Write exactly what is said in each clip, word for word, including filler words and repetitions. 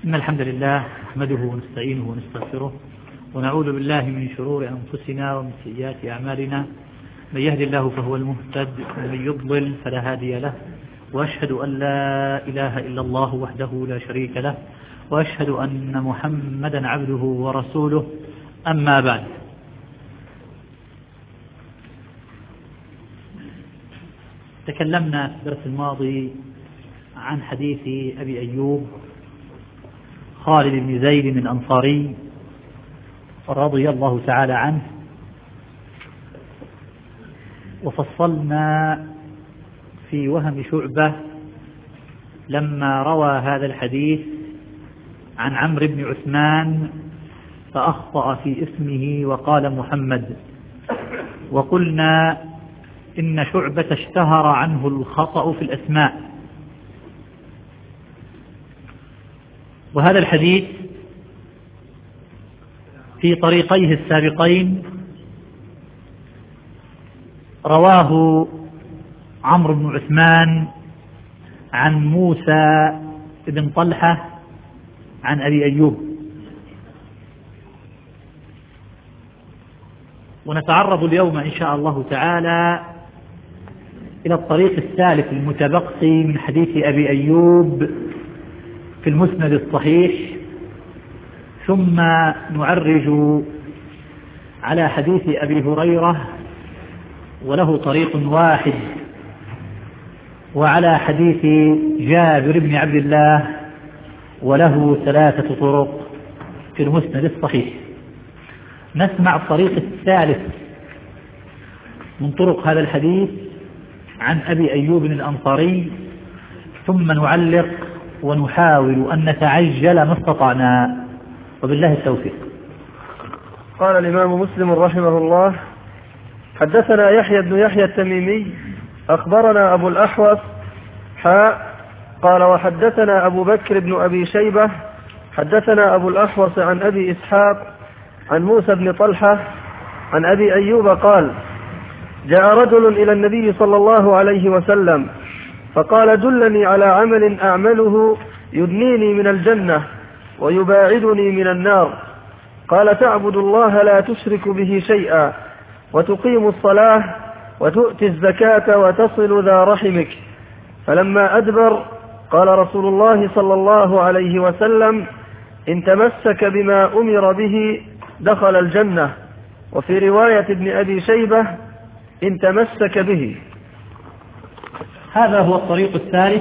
إن الحمد لله نحمده ونستعينه ونستغفره ونعوذ بالله من شرور أنفسنا ومن سيئات أعمالنا. من يهد الله فهو المهتد ومن يضلل فلا هادي له، وأشهد أن لا إله إلا الله وحده لا شريك له، وأشهد أن محمدا عبده ورسوله. أما بعد، تكلمنا في الدرس الماضي عن حديث أبي أيوب خالد بن زيد الأنصاري رضي الله تعالى عنه، وفصلنا في وهم شعبة لما روى هذا الحديث عن عمرو بن عثمان فأخطأ في اسمه وقال محمد، وقلنا إن شعبة اشتهر عنه الخطأ في الأسماء. وهذا الحديث في طريقيه السابقين رواه عمرو بن عثمان عن موسى بن طلحة عن أبي أيوب، ونتعرض اليوم إن شاء الله تعالى إلى الطريق الثالث المتبقي من حديث أبي أيوب في المسند الصحيح، ثم نعرج على حديث أبي هريرة وله طريق واحد، وعلى حديث جابر بن عبد الله وله ثلاثة طرق في المسند الصحيح. نسمع الطريق الثالث من طرق هذا الحديث عن أبي أيوب الأنصاري، ثم نعلق ونحاول أن نتعجل ما استطعنا، وبالله التوفيق. قال الإمام مسلم رحمه الله: حدثنا يحيى بن يحيى التميمي أخبرنا أبو الأحوص حاء قال وحدثنا أبو بكر بن أبي شيبة حدثنا أبو الأحوص عن أبي إسحاق عن موسى بن طلحة عن أبي أيوب قال: جاء رجل إلى النبي صلى الله عليه وسلم فقال: دلني على عمل أعمله يدنيني من الجنة ويباعدني من النار. قال: تعبد الله لا تشرك به شيئا، وتقيم الصلاة، وتؤتي الزكاة، وتصل ذا رحمك. فلما أدبر قال رسول الله صلى الله عليه وسلم: إن تمسك بما أمر به دخل الجنة. وفي رواية ابن أبي شيبة: إن تمسك به. هذا هو الطريق الثالث،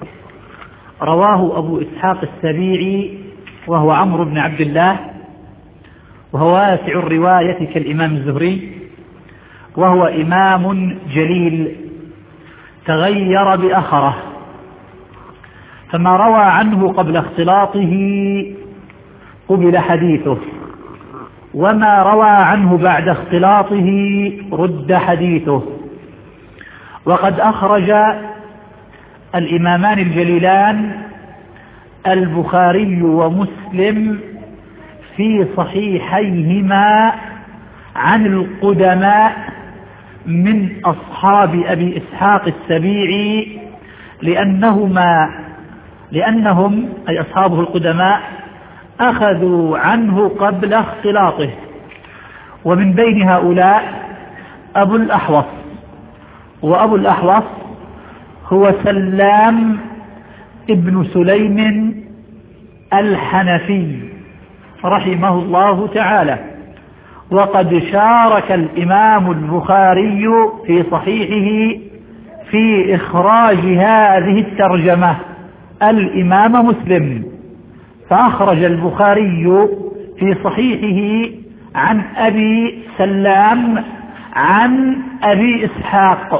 رواه أبو إسحاق السبيعي وهو عمرو بن عبد الله، وهو واسع الرواية كالإمام الزهري، وهو إمام جليل تغير بأخره، فما روى عنه قبل اختلاطه قبل حديثه، وما روى عنه بعد اختلاطه رد حديثه. وقد أخرج الإمامان الجليلان البخاري ومسلم في صحيحيهما عن القدماء من أصحاب أبي إسحاق السبيعي، لأنهما لأنهم أي أصحابه القدماء أخذوا عنه قبل اختلاطه. ومن بين هؤلاء أبو الأحوص، وأبو الأحوص هو سلام ابن سليم الحنفي رحمه الله تعالى، وقد شارك الإمام البخاري في صحيحه في إخراج هذه الترجمة الإمام مسلم، فأخرج البخاري في صحيحه عن أبي سلام عن أبي إسحاق،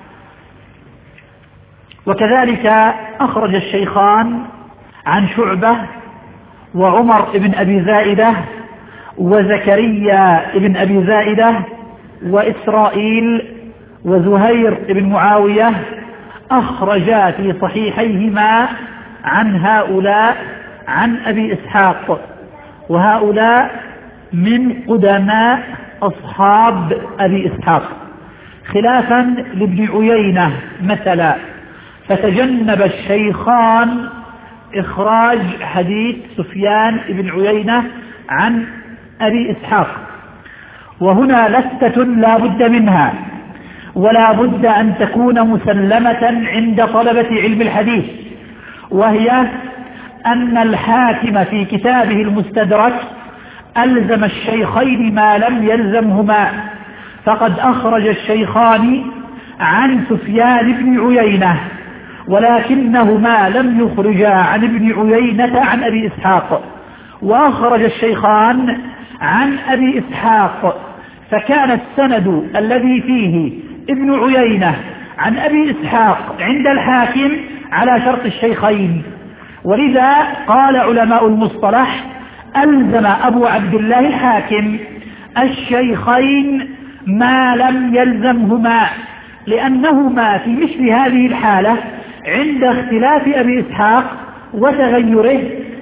وكذلك أخرج الشيخان عن شعبة وعمر بن أبي زائدة وزكريا بن أبي زائدة وإسرائيل وزهير بن معاوية، أخرجا في صحيحيهما عن هؤلاء عن أبي إسحاق، وهؤلاء من قدماء أصحاب أبي إسحاق، خلافا لابن عيينة مثلا، فتجنب الشيخان إخراج حديث سفيان بن عيينة عن أبي إسحاق، وهنا لفتة لا بد منها ولا بد أن تكون مسلمة عند طلبة علم الحديث، وهي أن الحاكم في كتابه المستدرك ألزم الشيخين ما لم يلزمهما، فقد أخرج الشيخان عن سفيان بن عيينة ولكنهما لم يخرجا عن ابن عيينة عن أبي إسحاق، وأخرج الشيخان عن أبي إسحاق، فكان السند الذي فيه ابن عيينة عن أبي إسحاق عند الحاكم على شرط الشيخين. ولذا قال علماء المصطلح ألزم أبو عبد الله الحاكم الشيخين ما لم يلزمهما، لأنهما في مثل هذه الحالة عند اختلاف أبي إسحاق وتغيره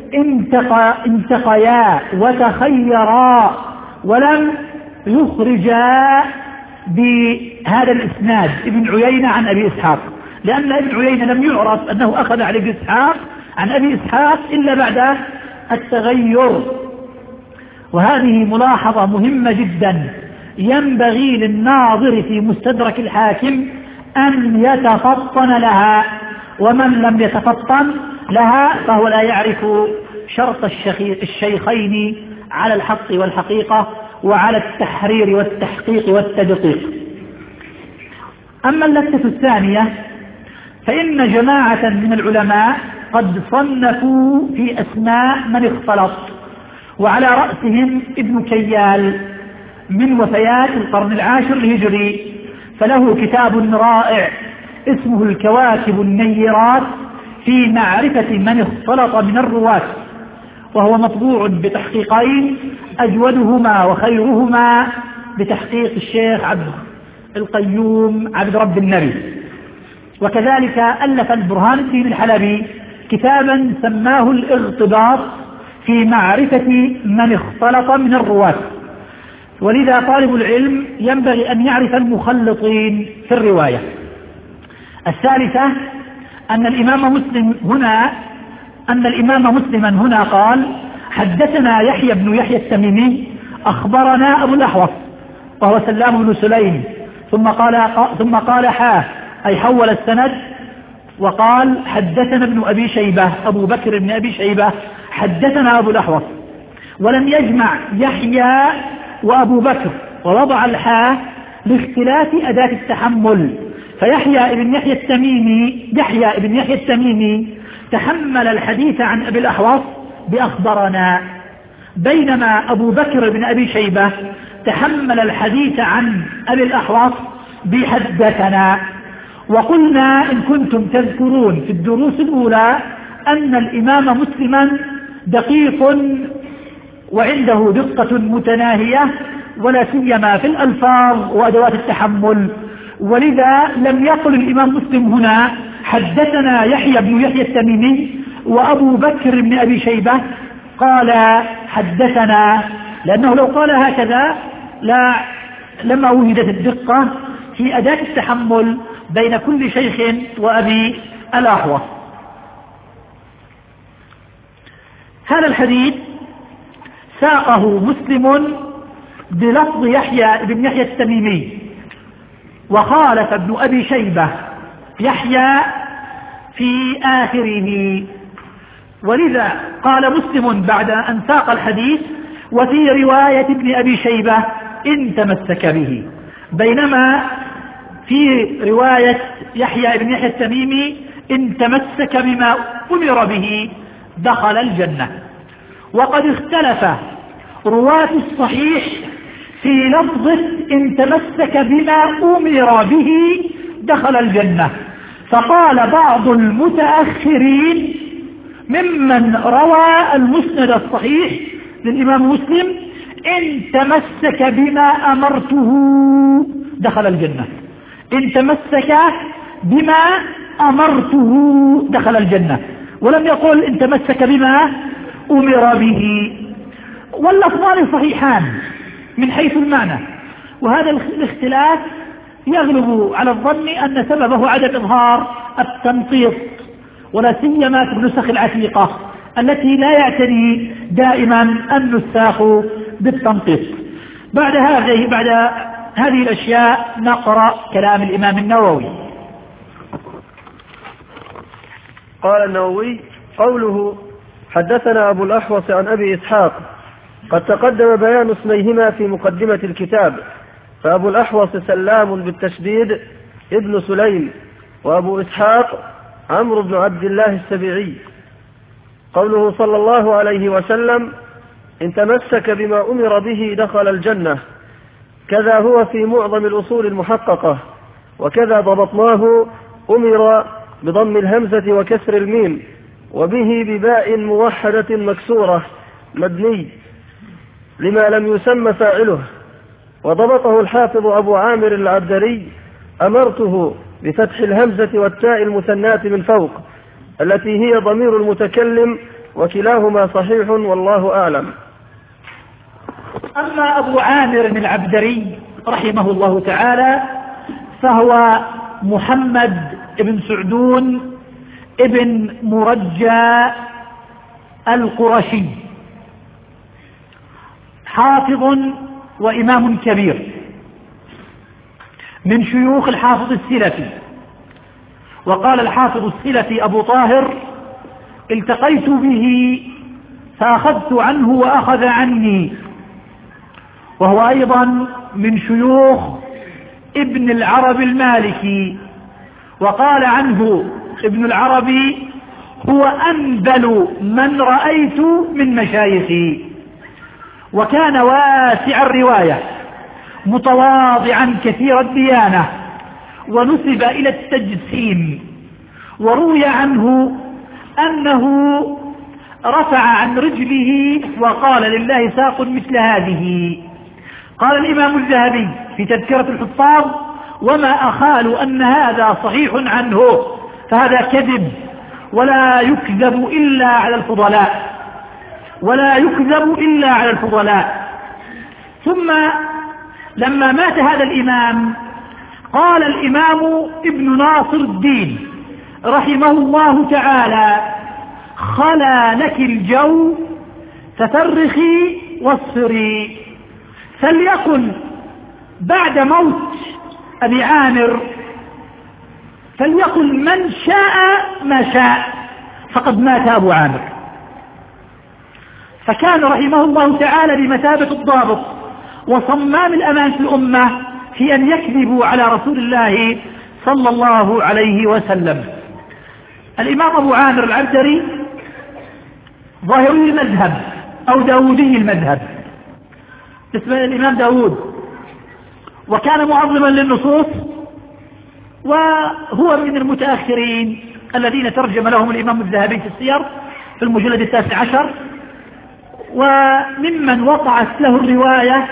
انتقيا وتخيرا ولم يخرجا بهذا الإسناد ابن عيينة عن أبي إسحاق، لأن ابن عيينة لم يعرف أنه أخذ عن أبي إسحاق عن أبي إسحاق إلا بعد التغير. وهذه ملاحظة مهمة جدا ينبغي للناظر في مستدرك الحاكم أن يتفطن لها، ومن لم يتفطن لها فهو لا يعرف شرط الشيخين على الحق والحقيقة وعلى التحرير والتحقيق والتدقيق. أما اللفتة الثانية فإن جماعة من العلماء قد صنفوا في أسماء من اختلط، وعلى رأسهم ابن كيال من وفيات القرن العاشر الهجري، فله كتاب رائع اسمه الكواكب النيرات في معرفة من اختلط من الرواة، وهو مطبوع بتحقيقين أجودهما وخيرهما بتحقيق الشيخ عبد القيوم عبد رب النبي. وكذلك ألف البرهان الدين الحلبي كتابا سماه الاغتباط في معرفة من اختلط من الرواة. ولذا طالب العلم ينبغي أن يعرف المخلطين في الرواية. الثالثة أن الإمام مسلم هنا أن الإمام مسلما هنا قال حدثنا يحيى بن يحيى التميمي أخبرنا أبو الأحوص وهو سلام بن سليم، ثم قال ثم قال حاه أي حول السند وقال حدثنا ابن أبي شيبة أبو بكر بن أبي شيبة حدثنا أبو الأحوص، ولم يجمع يحيى وأبو بكر ووضع الحاه لاختلاف أداة التحمل، فيحيى ابن يحيى التميمي يحيى ابن يحيى التميمي تحمل الحديث عن أبي الأحوص بأخبرنا، بينما أبو بكر بن أبي شيبة تحمل الحديث عن أبي الأحوص بحدثنا. وقلنا إن كنتم تذكرون في الدروس الأولى أن الإمام مسلما دقيق وعنده دقة متناهية ولا سيما في الألفاظ وأدوات التحمل، ولذا لم يقل الإمام مسلم هنا حدثنا يحيى بن يحيى التميمي وأبو بكر بن أبي شيبة، قال حدثنا، لأنه لو قال هكذا لا لما وجدت الدقة في أداة التحمل بين كل شيخ وأبي الأحوص. هذا الحديث ساقه مسلم بلفظ يحيى بن يحيى التميمي، وخالف ابن أبي شيبة يحيى في آخره، ولذا قال مسلم بعد أن ساق الحديث وفي رواية ابن أبي شيبة إن تمسك به، بينما في رواية يحيى بن يحيى التميمي إن تمسك بما أمر به دخل الجنة. وقد اختلف رواة الصحيح في لفظة إن تمسك بما أمر به دخل الجنة، فقال بعض المتأخرين ممن روى المسند الصحيح للإمام مسلم إن تمسك بما أمرته دخل الجنة، إن تمسك بما أمرته دخل الجنة، ولم يقل إن تمسك بما أمر به، واللفظان صحيحان من حيث المعنى. وهذا الاختلاف يغلب على الظن أن سببه عدم إظهار التنطيط ولا سيما في النسخ العتيقة التي لا يعتني دائما النساخ بالتنقيص. بعد هذه بعد هذه الأشياء نقرأ كلام الإمام النووي. قال النووي: قوله حدثنا أبو الأحوص عن أبي إسحاق قد تقدم بيان اسميهما في مقدمة الكتاب، فأبو الأحوص سلام بالتشديد ابن سليم، وأبو إسحاق عمرو بن عبد الله السبيعي. قوله صلى الله عليه وسلم: إن تمسك بما أمر به دخل الجنة، كذا هو في معظم الأصول المحققة، وكذا ضبطناه أمر بضم الهمزة وكسر الميم، وبه بباء موحدة مكسورة مبني لما لم يسمى فاعله. وضبطه الحافظ أبو عامر العبدري: أمرته بفتح الهمزة والتاء المثنات من فوق التي هي ضمير المتكلم، وكلاهما صحيح والله أعلم. أما أبو عامر العبدري رحمه الله تعالى فهو محمد بن سعدون ابن مرجى القرشي، حافظ وإمام كبير من شيوخ الحافظ السلفي. وقال الحافظ السلفي أبو طاهر: التقيت به فأخذت عنه وأخذ عني. وهو أيضا من شيوخ ابن العربي المالكي. وقال عنه ابن العربي: هو أنبل من رأيت من مشايخي. وكان واسع الرواية متواضعا كثير الديانة، ونسب إلى التجسيم. وروي عنه أنه رفع عن رجله وقال: لله ساق مثل هذه. قال الإمام الذهبي في تذكرة الحفاظ: وما أخال أن هذا صحيح عنه، فهذا كذب، ولا يكذب إلا على الفضلاء ولا يكذب إلا على الفضلاء. ثم لما مات هذا الإمام قال الإمام ابن ناصر الدين رحمه الله تعالى: خلا لك الجو تفرخي واصفري. فليقل بعد موت أبي عامر، فليقل من شاء ما شاء، فقد مات أبو عامر. فكان رحمه الله تعالى بمثابة الضابط وصمام الأمان في الأمة في أن يكذبوا على رسول الله صلى الله عليه وسلم. الإمام أبو عامر العبدري ظاهري المذهب أو داودي المذهب، اسمه الإمام داود، وكان معظما للنصوص، وهو من المتأخرين الذين ترجم لهم الإمام الذهبي في السير في المجلد التاسع عشر. وممن وقعت له الرواية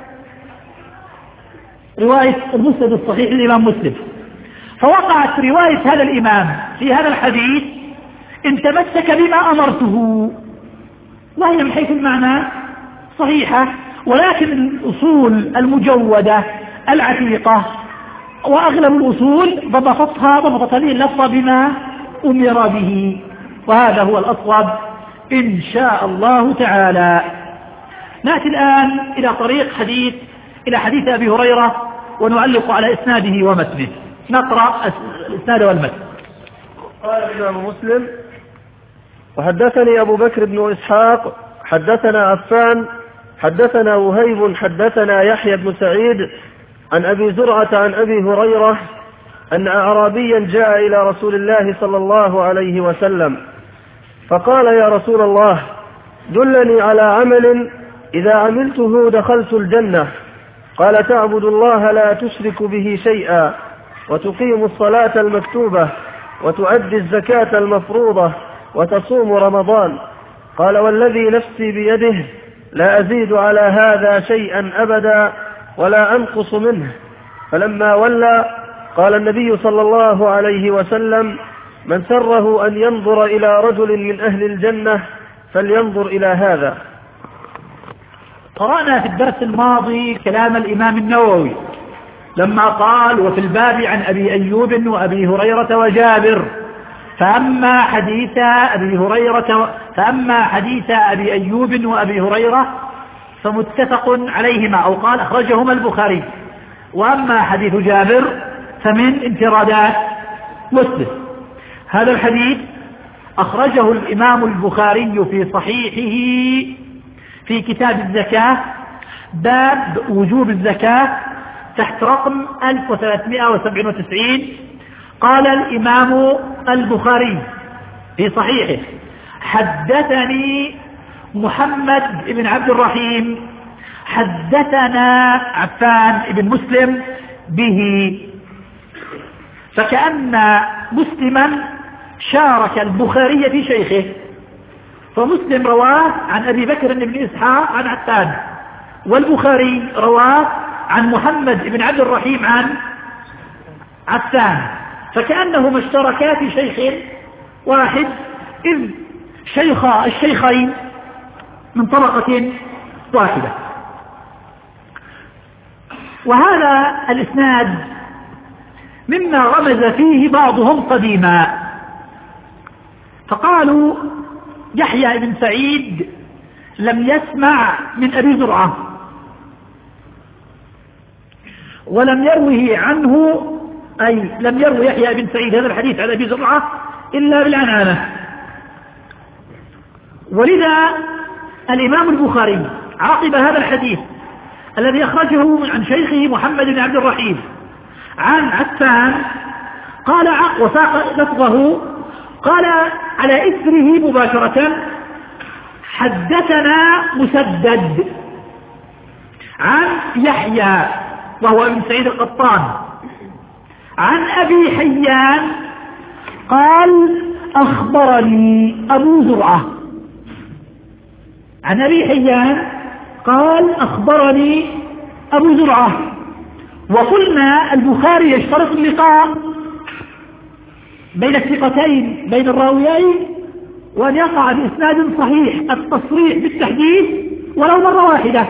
رواية المسند الصحيح للإمام مسلم. فوقعت رواية هذا الإمام في هذا الحديث: إن تمسك بما أمرته، وهي من حيث المعنى صحيحة، ولكن الأصول المجودة العتيقة وأغلب الأصول ضبطتها ضبطت هذه اللفظة بما أمر به، وهذا هو الأصوب إن شاء الله تعالى. نأتي الآن إلى طريق حديث إلى حديث أبي هريرة ونعلق على إسناده ومتنه. نقرأ الإسناد والمتن. قال الإمام مسلم: وحدثني أبو بكر بن إسحاق حدثنا عفان حدثنا وهيب حدثنا يحيى بن سعيد عن أبي زرعة عن أبي هريرة أن أعرابيا جاء إلى رسول الله صلى الله عليه وسلم فقال: يا رسول الله، دلني على عمل إذا عملته دخلت الجنة. قال: تعبد الله لا تشرك به شيئا، وتقيم الصلاة المكتوبة، وتؤدي الزكاة المفروضة، وتصوم رمضان. قال: والذي نفسي بيده لا أزيد على هذا شيئا أبدا ولا أنقص منه. فلما ولى قال النبي صلى الله عليه وسلم: من سره أن ينظر إلى رجل من أهل الجنة فلينظر إلى هذا. قرأنا في الدرس الماضي كلام الإمام النووي لما قال: وفي الباب عن أبي أيوب وأبي هريرة وجابر. فأما حديث أبي هريرة فأما حديث أبي أيوب وأبي هريرة فمتفق عليهما، أو قال أخرجهما البخاري. وأما حديث جابر فمن انفرادات مسلم. هذا الحديث أخرجه الإمام البخاري في صحيحه في كتاب الزكاة، باب وجوب الزكاة، تحت رقم ألف وثلاثمائة وسبعة وتسعين. قال الإمام البخاري في صحيحه: حدثني محمد بن عبد الرحيم حدثنا عفان بن مسلم به. فكأن مسلما شارك البخاري في شيخه، فمسلم رواه عن أبي بكر بن إسحاق عن عفان، والبخاري رواه عن محمد بن عبد الرحيم عن عفان، فكأنهما اشتركا في شيخ واحد، إذ شيخ الشيخين من طبقة واحدة. وهذا الإسناد مما رمز فيه بعضهم قديما، فقالوا يحيى بن سعيد لم يسمع من أبي زرعة ولم يروه عنه، أي لم يروي يحيى بن سعيد هذا الحديث عن أبي زرعة إلا بالعنعنة. ولذا الإمام البخاري عقب هذا الحديث الذي أخرجه عن شيخه محمد بن عبد الرحيم عن عفان قال وساق لفظه، قال على إثره مباشرة: حدثنا مسدد عن يحيى وهو ابن سعيد القطان عن أبي حيان قال أخبرني أبو زرعة. عن أبي حيان قال أخبرني أبو زرعة. وقلنا البخاري يشترط اللقاء بين الثقتين بين الراويين، وأن يقع بإسناد صحيح التصريح بالتحديث ولو مرة واحدة.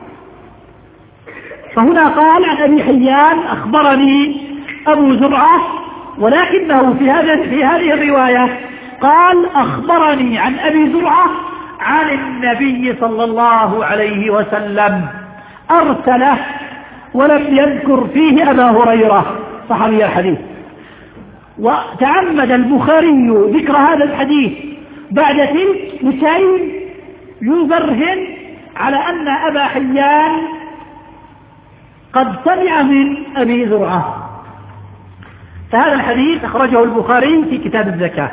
فهنا قال عن أبي حيان أخبرني أبو زرعة، ولكنه في هذا في هذه الرواية قال أخبرني عن أبي زرعة عن النبي صلى الله عليه وسلم، أرسله ولم يذكر فيه أبا هريرة صحابي الحديث. وتعمد البخاري ذكر هذا الحديث بعد تلك لكي يبرهن على أن أبا حيان قد سمع من أبي زرعة. فهذا الحديث أخرجه البخاري في كتاب الزكاة.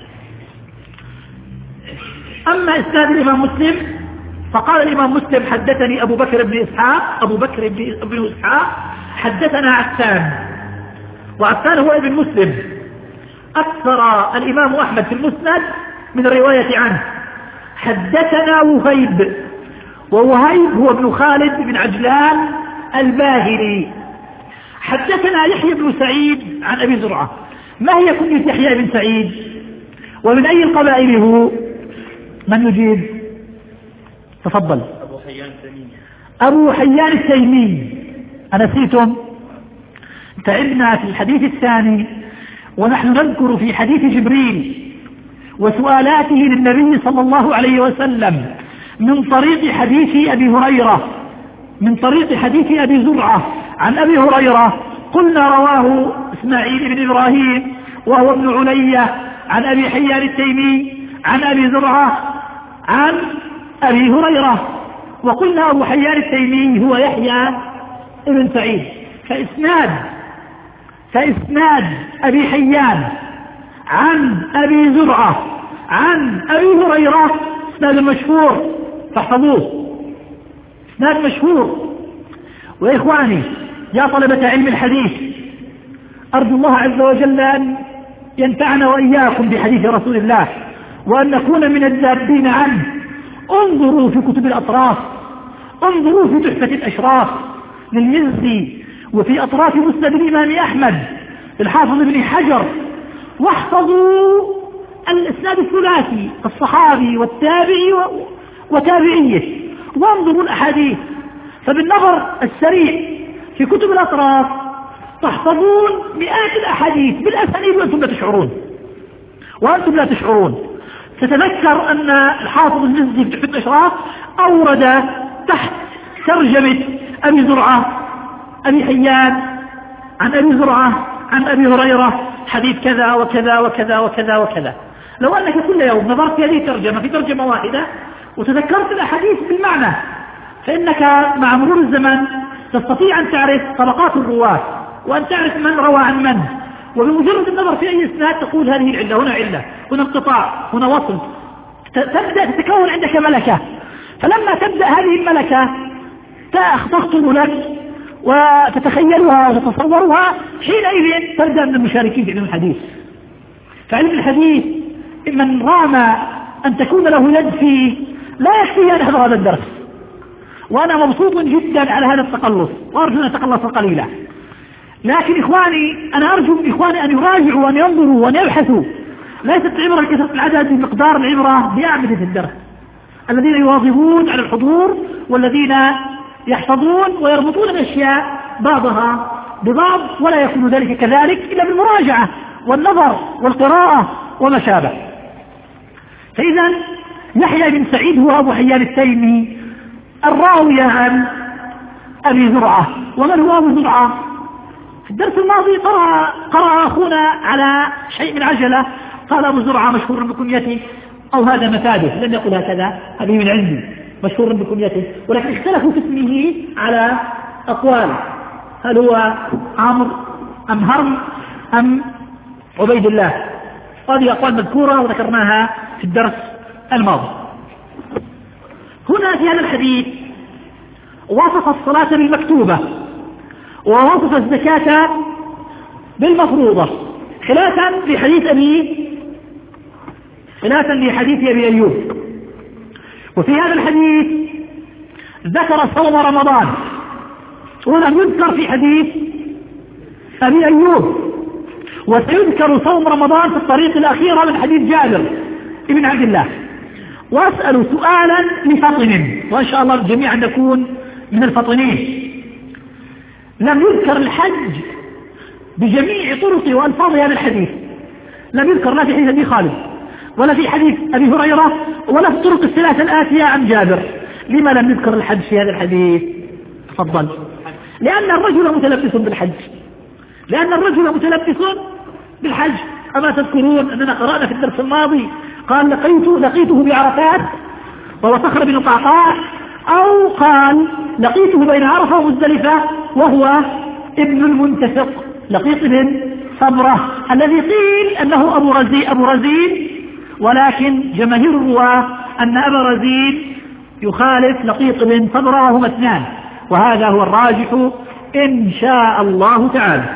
أما إسناد الإمام مسلم فقال الإمام مسلم: حدثني أبو بكر بن إسحاق أبو بكر بن إسحاق حدثنا عفان. وعفان هو ابن مسلم، أكثر الإمام أحمد في المسند من الرواية عنه. حدثنا وهيب، ووهيب هو ابن خالد بن عجلان الباهلي. حدثنا يحيى بن سعيد عن أبي زرعة. ما هي كنية يحيى بن سعيد ومن أي القبائل هو؟ من يجيب؟ تفضل. أبو حيان التيمي. أبو حيان التيمي. أنسيتم؟ تعبنا في الحديث الثاني ونحن نذكر في حديث جبريل وسؤالاته للنبي صلى الله عليه وسلم من طريق حديث أبي هريرة من طريق حديث أبي زرعة عن أبي هريرة. قلنا رواه إسماعيل بن إبراهيم وهو ابن علية عن أبي حيان التيمي عن أبي زرعة عن أبي هريرة. وقلنا أبو حيان التيمي هو يحيى ابن سعيد. فإسناد فإسناد أبي حيان عن أبي زرعة عن أبي هريرة إسناد مشهور، فاحفظوه، إسناد مشهور. وإخواني يا طلبة علم الحديث، أرجو الله عز وجل أن ينفعنا وإياكم بحديث رسول الله وأن نكون من الذابين عنه. انظروا في كتب الأطراف، انظروا في تحفة الأشراف للمزي، وفي أطراف مسند الإمام أحمد الحافظ ابن حجر، واحفظوا الإسناد الثلاثي الصحابي والتابعي وتابعيه، وانظروا الأحاديث. فبالنظر السريع في كتب الأطراف تحفظون مئات الأحاديث بالأسانيد وأنتم لا تشعرون، وأنتم لا تشعرون. تتذكر أن الحافظ المزي في تحفة الإشراف أورد تحت ترجمة أبي زرعة أبي حيان عن أبي زرعة عن أبي هريرة حديث كذا وكذا وكذا وكذا وكذا. لو أنك كل يوم نظرت هذه الترجمة في ترجمة واحدة وتذكرت الأحاديث بالمعنى، فإنك مع مرور الزمن تستطيع أن تعرف طبقات الرواة وأن تعرف من روى عن من، وبمجرد النظر في أي إسناد تقول هذه العلة، هنا علة، هنا انقطاع، هنا وصل. تبدأ تتكون عندك ملكة، فلما تبدأ هذه الملكة تخطر لك وتتخيلها وتتصورها، حينئذ تبدأ من المشاركين في علم الحديث. فعلم الحديث من رام أن تكون له يد فيه لا يكفي أن يحضر هذا الدرس. وأنا مبسوط جدا على هذا التقلص وأرجو أن أتقلص قليلا، لكن إخواني أنا أرجو من إخواني أن يراجعوا وأن ينظروا وأن يبحثوا. ليست العبرة بكثرة العدد بمقدار العبرة بأعمدة الدرس، الذين يواظبون على الحضور والذين يحفظون ويربطون الأشياء بعضها ببعض، ولا يكون ذلك كذلك إلا بالمراجعة والنظر والقراءة وما شابه. فإذا يحيى بن سعيد هو أبو حيان التيمي الراوي عن أبي زرعة. ومن هو أبو زرعة؟ في الدرس الماضي قرأ, قرأ أخونا على شيء من عجلة، قال أبو زرعة مشهور بكنيته، أو هذا مفاده، لم يقل هكذا، هذه من عندي، مشهور بكنيته، ولكن اختلفوا في اسمه على أقوال، هل هو عمرو أم هرم أم عبيد الله. هذه أقوال مذكورة وذكرناها في الدرس الماضي. هنا في هذا الحديث وصف الصلاة بالمكتوبة ووصف الزكاة بالمفروضة، خلافا لحديث أبي خلافا لحديث أبي أيوب. وفي هذا الحديث ذكر صوم رمضان ولم يذكر في حديث أبي أيوب، وسيذكر صوم رمضان في الطريق الأخيرة من حديث جابر ابن عبد الله. وأسأل سؤالا لفطن، وإن شاء الله الجميع نكون من الفطنين. لم يذكر الحج بجميع طرق وألفاظ هذا الحديث، لم يذكر لا في حديث أبي خالد ولا في حديث أبي هريرة ولا في الطرق الثلاثة الآتية عن جابر. لما لم يذكر الحج في هذا الحديث؟ تفضل. لأن الرجل متلبس بالحج، لأن الرجل متلبس بالحج. أما تذكرون أننا قرأنا في الدرس الماضي قال لقيته, لقيته بعرفات وهو صخر بن قعقاع، أو قال لقيته بين عرفة ومزدلفة وهو ابن المنتفق لقيط بن صبرة الذي قيل أنه أبو رزين, أبو رزين ولكن جماهير الرواة أن أبا رزين يخالف لقيط بن صبرة وهما اثنان، وهذا هو الراجح إن شاء الله تعالى.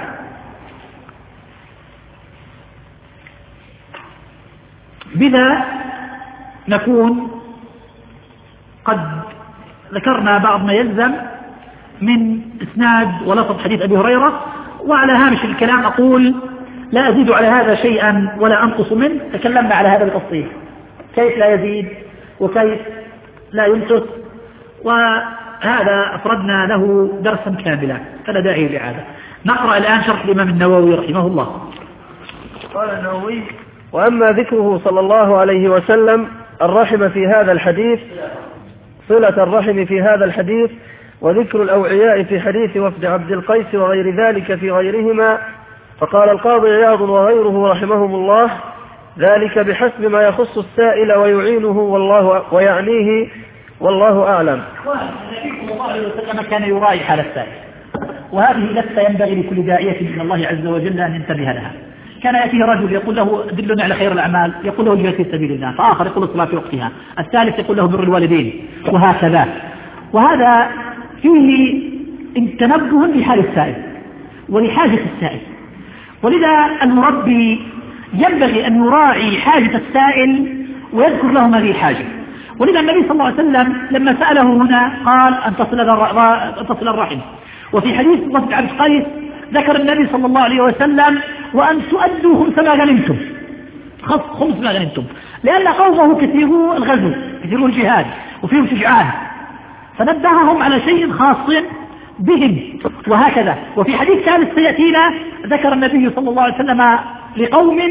بذا نكون قد ذكرنا بعض ما يلزم من إسناد ولفظ حديث أبي هريرة. وعلى هامش الكلام أقول لا أزيد على هذا شيئا ولا أنقص منه، تكلمنا على هذا بالتفصيل، كيف لا يزيد وكيف لا ينقص، وهذا أفردنا له درسا كاملا فلا داعي لهذا. نقرأ الآن شرح الإمام النووي رحمه الله. قال النووي: وأما ذكره صلى الله عليه وسلم الرحم في هذا الحديث، صلة الرحم في هذا الحديث، وذكر الأوعياء في حديث وفد عبد القيس وغير ذلك في غيرهما، فقال القاضي عياض وغيره رحمهم الله: ذلك بحسب ما يخص السائل ويعينه والله ويعنيه والله أعلم. النبي صلى الله عليه وسلم كان يراعي حال السائل، وهذه لفتة ينبغي لكل داعية من الله عز وجل أن ينتبه لها. كان يأتيه رجل يقول له دلني على خير الأعمال، يقول له الجهاد في سبيل الله، فآخر يقول الصلاة في وقتها، الثالث يقول له بر الوالدين، وهكذا. وهذا فيه تنبه لحال السائل ولحاجة السائل، ولذا المربي ينبغي أن يراعي حاجة السائل ويذكر له هذه الحاجة. ولذا النبي صلى الله عليه وسلم لما سأله هنا قال أن تصل الرحم. وفي حديث وفد عبد القيس ذكر النبي صلى الله عليه وسلم: وأن تؤدوا خمس ما غنمتم، خمس ما غنمتم، لأن قومه كثيروا الغزو، كثيروا الجهاد، وفيهم شجعان، فنبههم على شيء خاص بهم. وهكذا. وفي حديث ثالث سيأتينا ذكر النبي صلى الله عليه وسلم لقوم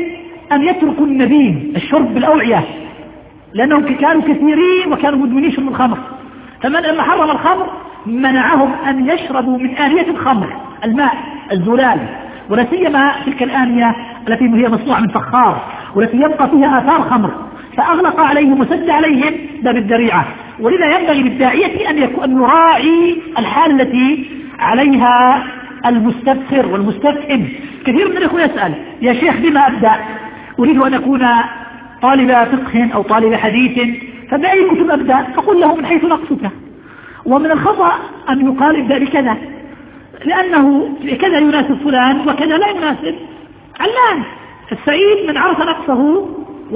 أن يتركوا النبيذ الشرب بالأوعية، لأنهم كانوا كثيرين وكانوا مدمنين شرب الخمر، فمن لما حرم الخمر منعهم أن يشربوا من آنية الخمر الماء الزلال، ولا سيما تلك الآنية التي هي مصنوعة من فخار والتي يبقى فيها آثار خمر، فأغلق عليهم وسد عليهم باب الذريعة. ولذا ينبغي للداعية أن يكون أن يراعي الحال التي عليها المستفسر والمستفهم. كثير من الأخوة يسأل: يا شيخ بما أبدأ؟ أريد أن أكون طالب فقه أو طالب حديث، فبأي كتب أبدأ؟ أقول له: من حيث نقصك. ومن الخطأ أن يقال ابدأ بكذا، لأنه كذا يناسب فلان وكذا لا يناسب علان. السعيد من عرف نقصه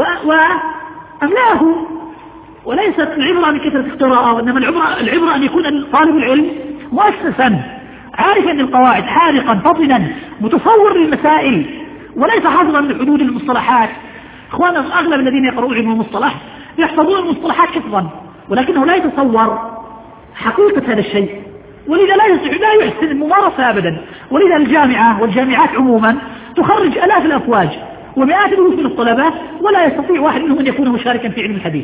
وأملاه، وليست العبرة بكثرة القراءة، وإنما العبرة, العبرة أن يكون طالب العلم مؤسسا عارفا القواعد، حارقا فطنا متصور للمسائل، وليس حافظا لحدود المصطلحات. إخوانا أغلب الذين يقرؤون علم المصطلح يحفظون المصطلحات حفظا، ولكنه لا يتصور حقيقة هذا الشيء، ولذا لا لا يحسن الممارسة أبدا. ولذا الجامعة والجامعات عموما تخرج آلاف الأفواج ومئات الألوف من الطلبة، ولا يستطيع واحد منهم أن يكون مشاركا في علم الحديث.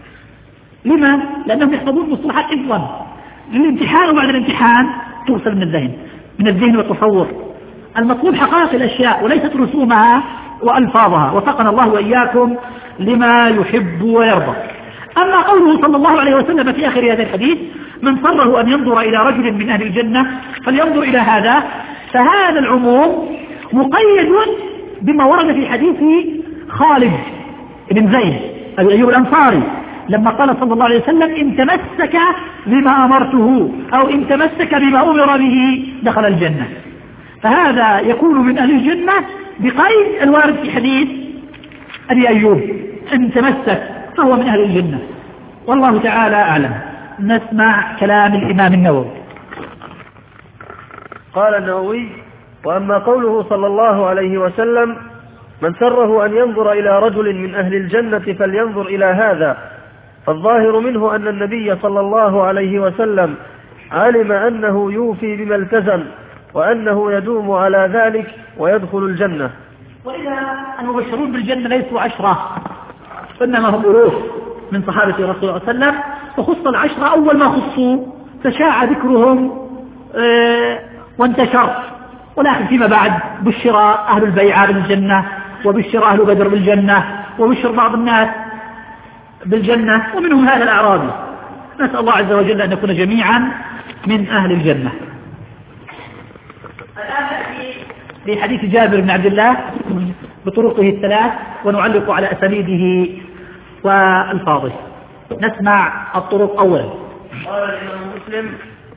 لما؟ لأنهم يحفظون المصطلحات حفظا للامتحان، وبعد الامتحان توصل من الذهن من الذهن والتصور. المطلوب حقائق الأشياء وليست رسومها وألفاظها. وفقنا الله وإياكم لما يحب ويرضى. أما قوله صلى الله عليه وسلم في آخر هذا الحديث: من سره أن ينظر إلى رجل من أهل الجنة فلينظر إلى هذا، فهذا العموم مقيد بما ورد في حديث خالد بن زيد أبي أيوب الأنصاري لما قال صلى الله عليه وسلم: إن تمسك بما أمرته أو إن تمسك بما أمر به دخل الجنة. فهذا يكون من أهل الجنة بقيد الوارد في حديث أبي أيوب: إن تمسك فهو من أهل الجنة. والله تعالى أعلم. نسمع كلام الإمام النووي. قال النووي: وأما قوله صلى الله عليه وسلم: من سره أن ينظر إلى رجل من أهل الجنة فلينظر إلى هذا، فالظاهر منه أن النبي صلى الله عليه وسلم علم أنه يوفي بما التزم، وأنه يدوم على ذلك ويدخل الجنة. وإذا المبشرون بالجنة ليسوا عشرة، إنما هم ألوف من صحابة رسول الله صلى الله عليه وسلم، وخص العشرة أول ما خصوا فشاع ذكرهم اه وانتشر. ولكن فيما بعد بشر أهل البيعة بالجنة، وبشر أهل بدر بالجنة، وبشر بعض الناس بالجنة، ومنهم هذا الأعرابي. نسأل الله عز وجل أن نكون جميعا من أهل الجنة. الآن نأتي لحديث جابر بن عبد الله بطرقه الثلاث، ونعلق على أسانيده والفاظه. نسمع الطرق أولا. قال الإمام مسلم: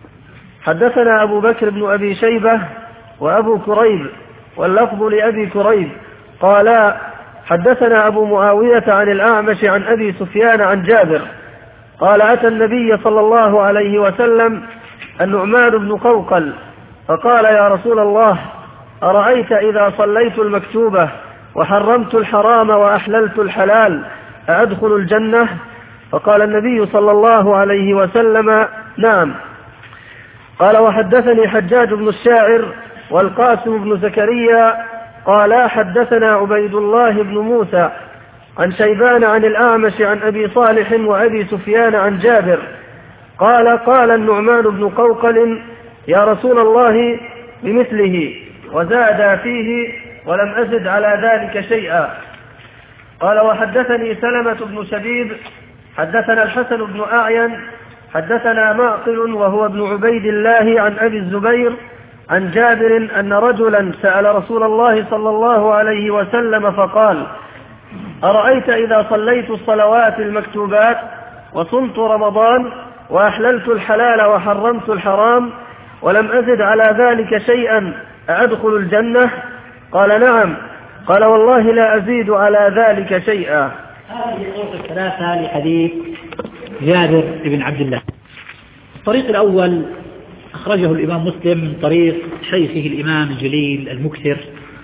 حدثنا أبو بكر بن أبي شيبة وأبو كريب، واللفظ لأبي كريب، قال: حدثنا أبو معاوية عن الأعمش عن أبي سفيان عن جابر قال: أتى النبي صلى الله عليه وسلم النعمان بن قوقل فقال: يا رسول الله، أرأيت إذا صليت المكتوبة وحرمت الحرام وأحللت الحلال أأدخل الجنة؟ فقال النبي صلى الله عليه وسلم: نعم. قال: وحدثني حجاج بن الشاعر والقاسم بن زكريا قال: حدثنا عبيد الله بن موسى عن شيبان عن الأعمش عن أبي صالح وأبي سفيان عن جابر قال: قال النعمان بن قوقل: يا رسول الله، بمثله، وزاد فيه ولم أزد على ذلك شيئا. قال: وحدثني سلمة بن شبيب حدثنا الحسن بن أعين حدثنا معقل وهو ابن عبيد الله عن أبي الزبير عن جابر أن رجلا سأل رسول الله صلى الله عليه وسلم فقال: أرأيت إذا صليت الصلوات المكتوبات وصمت رمضان وأحللت الحلال وحرمت الحرام ولم أزد على ذلك شيئا أأدخل الجنة؟ قال: نعم. قال: والله لا أزيد على ذلك شيئا. هذه الطرق الثلاثة لحديث جابر بن عبد الله. الطريق الأول أخرجه الإمام مسلم من طريق شيخه الإمام الجليل المكثر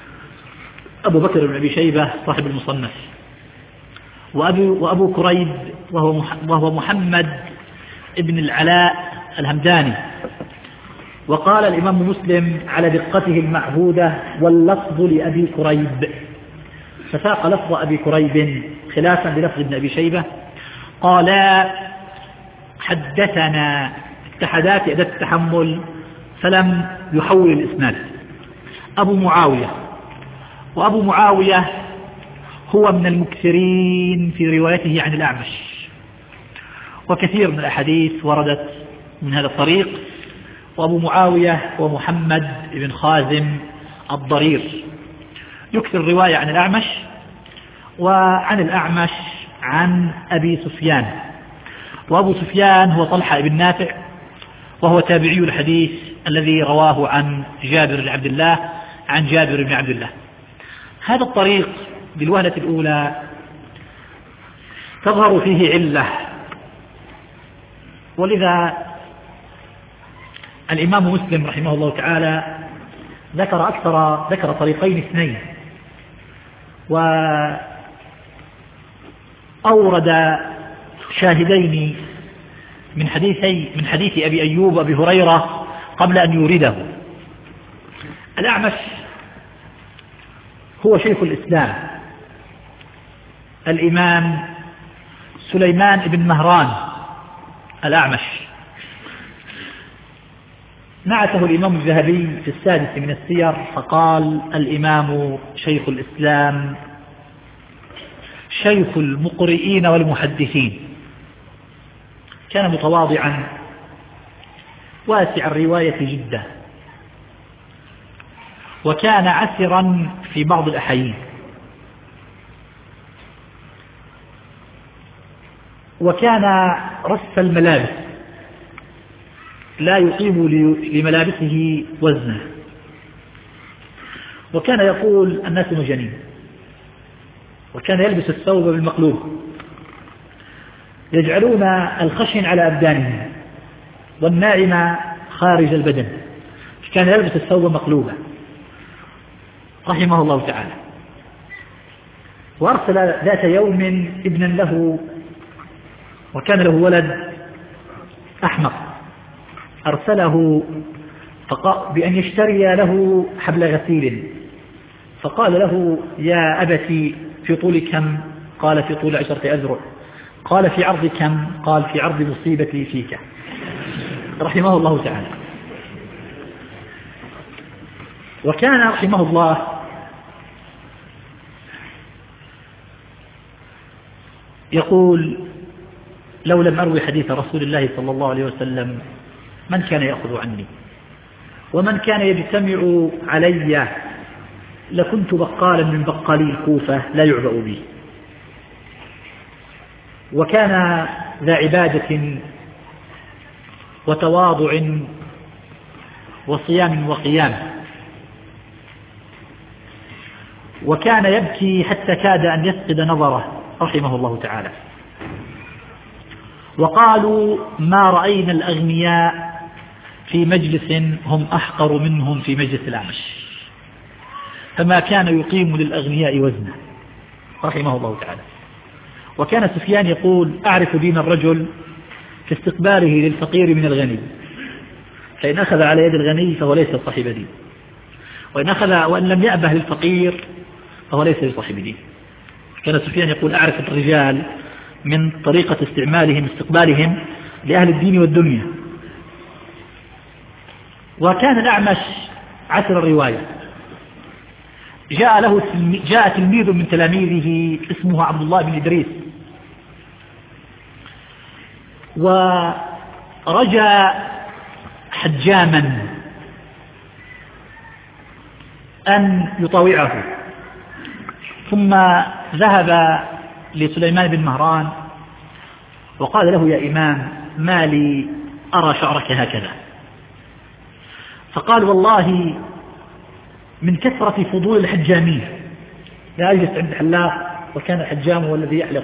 أبو بكر بن أبي شيبة صاحب المصنف، وأبو, وأبو كريب وهو, وهو محمد ابن العلاء الهمداني. وقال الإمام مسلم على دقته المعهودة: واللفظ لأبي كريب. فساق لفظ أبي كريب خلافا للفظ ابن أبي شيبة. قال حدثنا اتحدات أداة التحمل فلم يحول الإسناد. أبو معاوية، وأبو معاوية هو من المكثرين في روايته عن الأعمش، وكثير من الأحاديث وردت من هذا الطريق. وأبو معاوية هو محمد بن خازم الضرير، يكثر الرواية عن الأعمش، وعن الأعمش عن أبي سفيان. وأبو سفيان هو طلحة بن نافع، وهو تابعي الحديث الذي رواه عن جابر بن عبد الله عن جابر بن عبد الله. هذا الطريق بالوهلة الأولى تظهر فيه علة، ولذا الإمام مسلم رحمه الله تعالى ذكر أكثر ذكر طريقين اثنين، وأورد شاهدين من حديثي من حديث أبي أيوب وأبي هريرة قبل أن يورده. الأعمش هو شيخ الإسلام الإمام سليمان بن مهران الأعمش، نعته الإمام الذهبي في السادس من السير فقال: الإمام شيخ الإسلام شيخ المقرئين والمحدثين. كان متواضعا واسع الرواية جدا، وكان عسرا في بعض الأحايين، وكان رث الملابس لا يقيم لملابسه وزنه، وكان يقول: الناس مجانين. وكان يلبس الثوب بالمقلوب، يجعلون الخشن على أبدانهم والناعم خارج البدن. كان يلبس الثوب مقلوبا رحمه الله تعالى. وأرسل ذات يوم ابنا له، وكان له ولد أحمق، أرسله بأن يشتري له حبل غسيل، فقال له: يا أبتي في طول كم؟ قال: في طول عشرة أذرع. قال: في عرض كم؟ قال: في عرض مصيبتي فيك، رحمه الله تعالى. وكان رحمه الله يقول: لو لم أروي حديث رسول الله صلى الله عليه وسلم من كان يأخذ عني؟ ومن كان يجتمع علي لكنت بقالا من بقالي الكوفة لا يعبأ بي. وكان ذا عبادة وتواضع وصيام وقيام، وكان يبكي حتى كاد أن يفقد نظره رحمه الله تعالى. وقالوا: ما رأينا الأغنياء في مجلس هم أحقر منهم في مجلس الأعمش، فما كان يقيم للأغنياء وزنه رحمه الله تعالى. وكان سفيان يقول: أعرف دين الرجل في استقباله للفقير من الغني، فإن أخذ على يد الغني فهو ليس صاحب دين، وإن أخذ وإن لم يأبه للفقير فهو ليس بصاحب دين. كان سفيان يقول: أعرف الرجال من طريقة استعمالهم استقبالهم لأهل الدين والدنيا. وكان الأعمش عسر الرواية. جاء له جاء تلميذ من تلاميذه اسمه عبد الله بن إدريس، ورجى حجاما أن يطاوعه، ثم ذهب لسليمان بن مهران وقال له: يا إمام، ما لي أرى شعرك هكذا؟ فقال: والله من كثرة فضول الحجامين، لا أجلس عند حلاق، وكان الحجام هو الذي يحلق.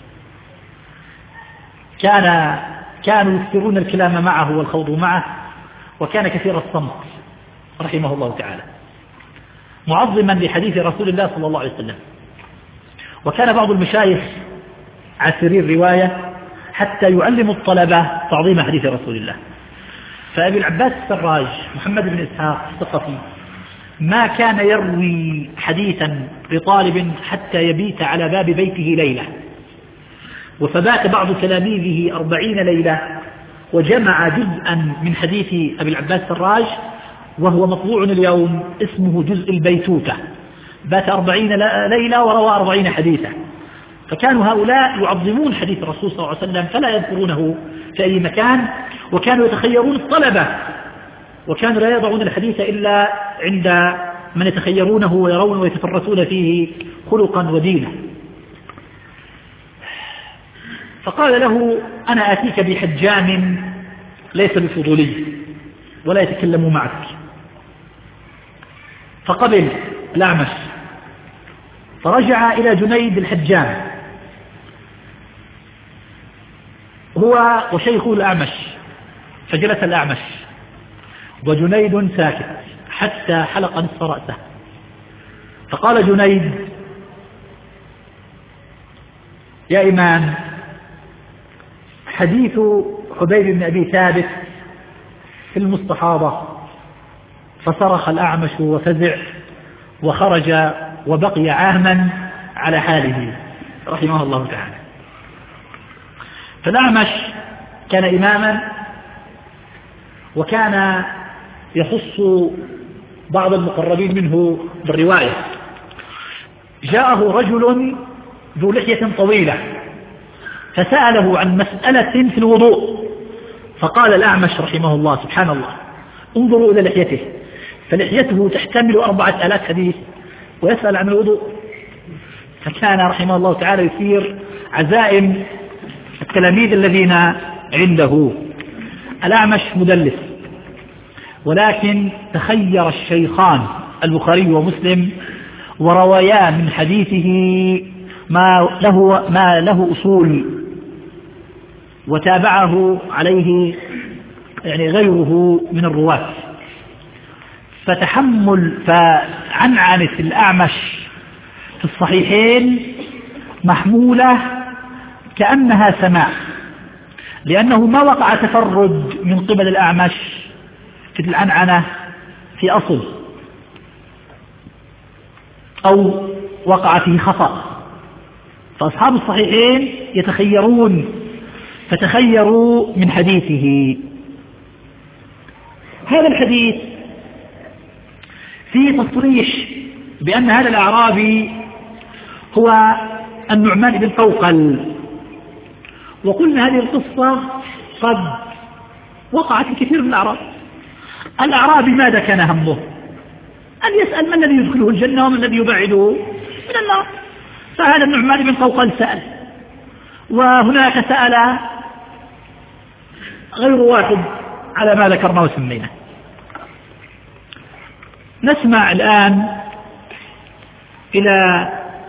كان كانوا يكثرون الكلام معه والخوض معه، وكان كثير الصمت رحمه الله تعالى، معظما لحديث رسول الله صلى الله عليه وسلم. وكان بعض المشايخ عسري الرواية حتى يعلم الطلبة تعظيم حديث رسول الله. فأبي العباس السراج محمد بن إسحاق الثقفي ما كان يروي حديثا لطالب حتى يبيت على باب بيته ليلة، وفبات بعض تلاميذه أربعين ليلة وجمع جزءا من حديث أبي العباس السراج وهو مطبوع اليوم اسمه جزء البيتوتة، بات أربعين ليلة وروى أربعين حديثا. فكانوا هؤلاء يعظمون حديث الرسول صلى الله عليه وسلم فلا يذكرونه في أي مكان، وكانوا يتخيرون الطلبة، وكانوا لا يضعون الحديث إلا عند من يتخيرونه ويرون ويتفرسون فيه خلقا ودينا. فقال له: أنا آتيك بحجام ليس بفضولي ولا يتكلم معك. فقبل الأعمش، فرجع إلى جنيد الحجام هو وشيخه الأعمش، فجلس الأعمش وجنيد ساكت حتى حلق نصف رأسه. فقال جنيد: يا إمام، حديث حبيب بن أبي ثابت في المستحاضة. فصرخ الأعمش وفزع وخرج وبقي عاما على حاله رحمه الله تعالى. فالأعمش كان إماما، وكان يخص بعض المقربين منه بالرواية. جاءه رجل ذو لحية طويلة فسأله عن مسألة في الوضوء، فقال الأعمش رحمه الله: سبحان الله، انظروا إلى لحيته، فلحيته تحتمل أربعة آلاف حديث ويسأل عن الوضوء. فكان رحمه الله تعالى يثير عزائم التلاميذ الذين عنده. الأعمش مدلس، ولكن تخير الشيخان البخاري ومسلم وروايا من حديثه ما له, ما له أصول، وتابعه عليه يعني غيره من الرواة. فتحمل فعنعنة الأعمش في الصحيحين محمولة كأنها سماع، لأنه ما وقع تفرد من قبل الأعمش في العنعنة في أصل، أو وقع فيه خطأ. فأصحاب الصحيحين يتخيرون، فتخيروا من حديثه. هذا الحديث فيه تصريح بأن هذا الأعرابي هو النعمان بن قوقل، وقلنا هذه القصة قد وقعت في كثير من الأعراب. الأعرابي ماذا كان همه؟ أن يسأل من الذي يدخله الجنة ومن الذي يبعده من النار. فهذا النعمان بن قوقل سأل، وهناك سأل غير واحد على ما ذكرنا وسمينا. نسمع الآن إلى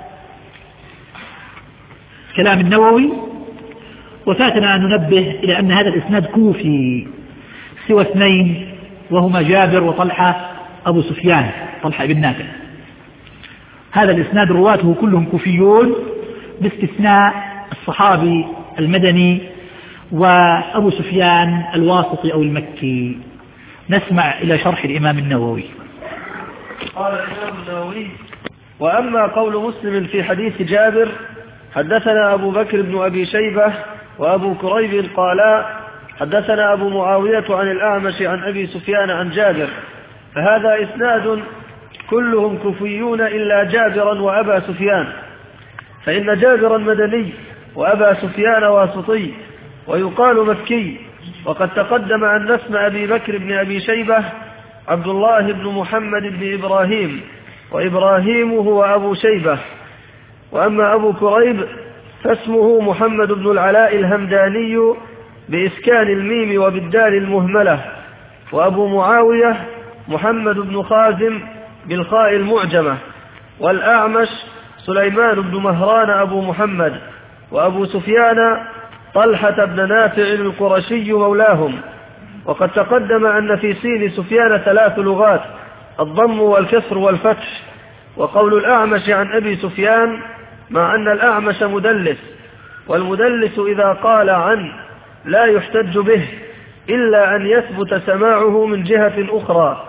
كلام النووي، وفاتنا أن ننبه إلى أن هذا الإسناد كوفي سوى اثنين، وهما جابر وطلحة أبو سفيان، طلحة بن نافع. هذا الإسناد رواته كلهم كوفيون باستثناء الصحابي المدني وأبو سفيان الواسطي أو المكي. نسمع إلى شرح الإمام النووي. قال الإمام النووي: وأما قول مسلم في حديث جابر: حدثنا أبو بكر بن أبي شيبة وأبو كريب قالا حدثنا أبو معاوية عن الأعمش عن أبي سفيان عن جابر، فهذا إسناد كلهم كوفيون إلا جابرا وأبا سفيان، فإن جابرا مدني وأبا سفيان واسطي ويقال مكي. وقد تقدم أن اسم أبي بكر بن أبي شيبة عبد الله بن محمد بن إبراهيم، وإبراهيم هو أبو شيبة. وأما أبو كريب فاسمه محمد بن العلاء الهمداني بإسكان الميم وبالدال المهملة. وأبو معاوية محمد بن خازم بالخاء المعجمة. والأعمش سليمان بن مهران أبو محمد. وأبو سفيان طلحة بن نافع القرشي مولاهم. وقد تقدم أن في سين سفيان ثلاث لغات: الضم والكسر والفتح. وقول الأعمش عن أبي سفيان مع أن الأعمش مدلس، والمدلس إذا قال عن لا يحتج به إلا أن يثبت سماعه من جهة أخرى،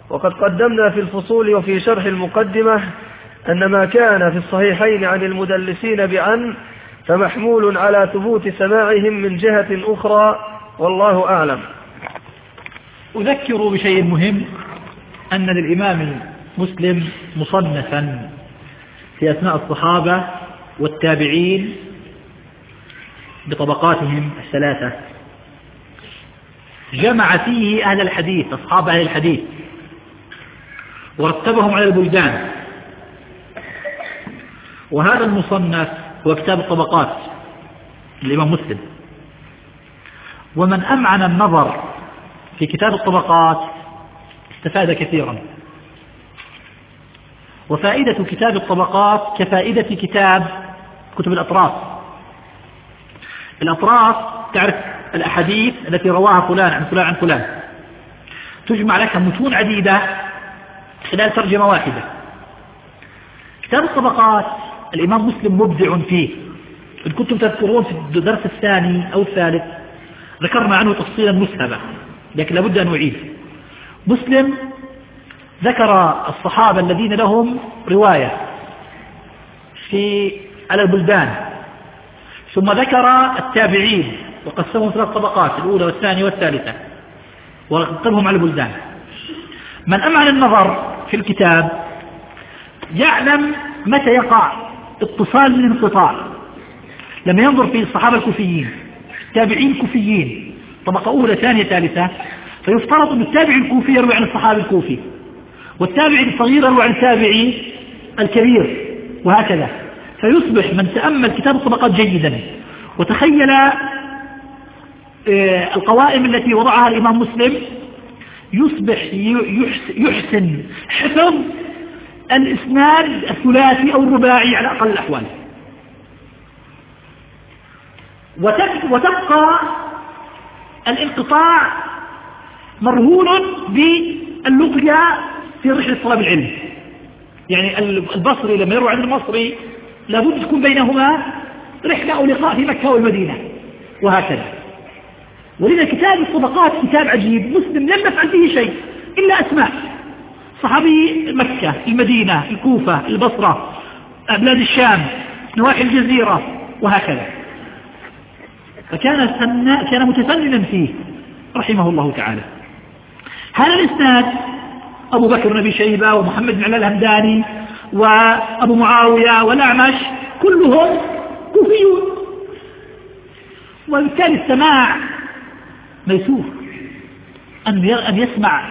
وقد قدمنا في الفصول وفي شرح المقدمة أن ما كان في الصحيحين عن المدلسين بعن فمحمول على ثبوت سماعهم من جهة أخرى، والله أعلم. أذكر بشيء مهم، أن للإمام مسلم مصنفا في أسماء الصحابة والتابعين بطبقاتهم الثلاثة، جمع فيه أهل الحديث، أصحاب أهل الحديث، ورتبهم على البلدان. وهذا المصنف هو كتاب الطبقات للإمام مسلم. ومن أمعن النظر في كتاب الطبقات استفاد كثيرا. وفائدة كتاب الطبقات كفائدة كتاب كتب الأطراف. الأطراف تعرف الأحاديث التي رواها فلان عن فلان عن فلان، تجمع لك متون عديدة خلال ترجمة واحدة. كتاب الطبقات الإمام مسلم مبدع فيه. إن كنتم تذكرون في الدرس الثاني أو الثالث ذكرنا عنه تفصيلا مسهبا، لكن لابد أن أعيد. مسلم ذكر الصحابة الذين لهم رواية في على البلدان، ثم ذكر التابعين وقسمهم ثلاث طبقات، الأولى والثانية والثالثة، ورتبهم على البلدان. من أمعن النظر في الكتاب يعلم متى يقع اتصال من انقطاع. لما ينظر في الصحابة الكوفيين، التابعين الكوفيين طبقة أولى ثانية ثالثة، فيفترض أن التابع الكوفي يروي عن الصحابي الكوفي، والتابع الصغير يروي عن التابعي الكبير، وهكذا. فيصبح من تأمل كتاب الطبقات جيدا وتخيل القوائم التي وضعها الإمام مسلم، يصبح يحسن حفظ الإسناد الثلاثي أو الرباعي على أقل الأحوال، وتبقى الانقطاع مرهون باللقيا في رحلة طلب العلم. يعني البصري لما يروي عن المصري لابد تكون بينهما رحلة أو لقاء في مكة والمدينة، وهكذا. ولذا كتاب الطبقات كتاب عجيب. مسلم لم يفعل فيه شيء إلا أسماء صحابي مكة، المدينة، الكوفة، البصرة، بلاد الشام، نواحي الجزيرة، وهكذا. فكان كان متفننا فيه رحمه الله تعالى. هذا الإسناد أبو بكر بن أبي شيبة ومحمد بن علاء الهمداني وأبو معاوية والأعمش كلهم كوفيون، وبالتالي السماع ميسور. أن يسمع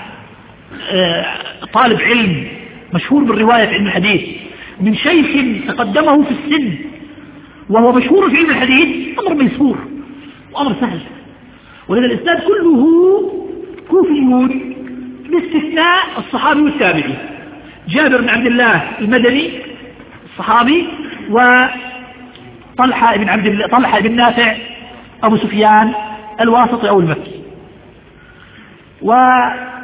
طالب علم مشهور بالرواية في علم الحديث من شيخ تقدمه في السن وهو مشهور في علم الحديث أمر ميسور وأمر سهل. ولذا الإسناد كله كوفيون باستثناء الصحابي والتابعي، جابر بن عبد الله المدني الصحابي، وطلحة بن عبد الله طلحة بن نافع أبو سفيان الواسطي أو المكي. وقلنا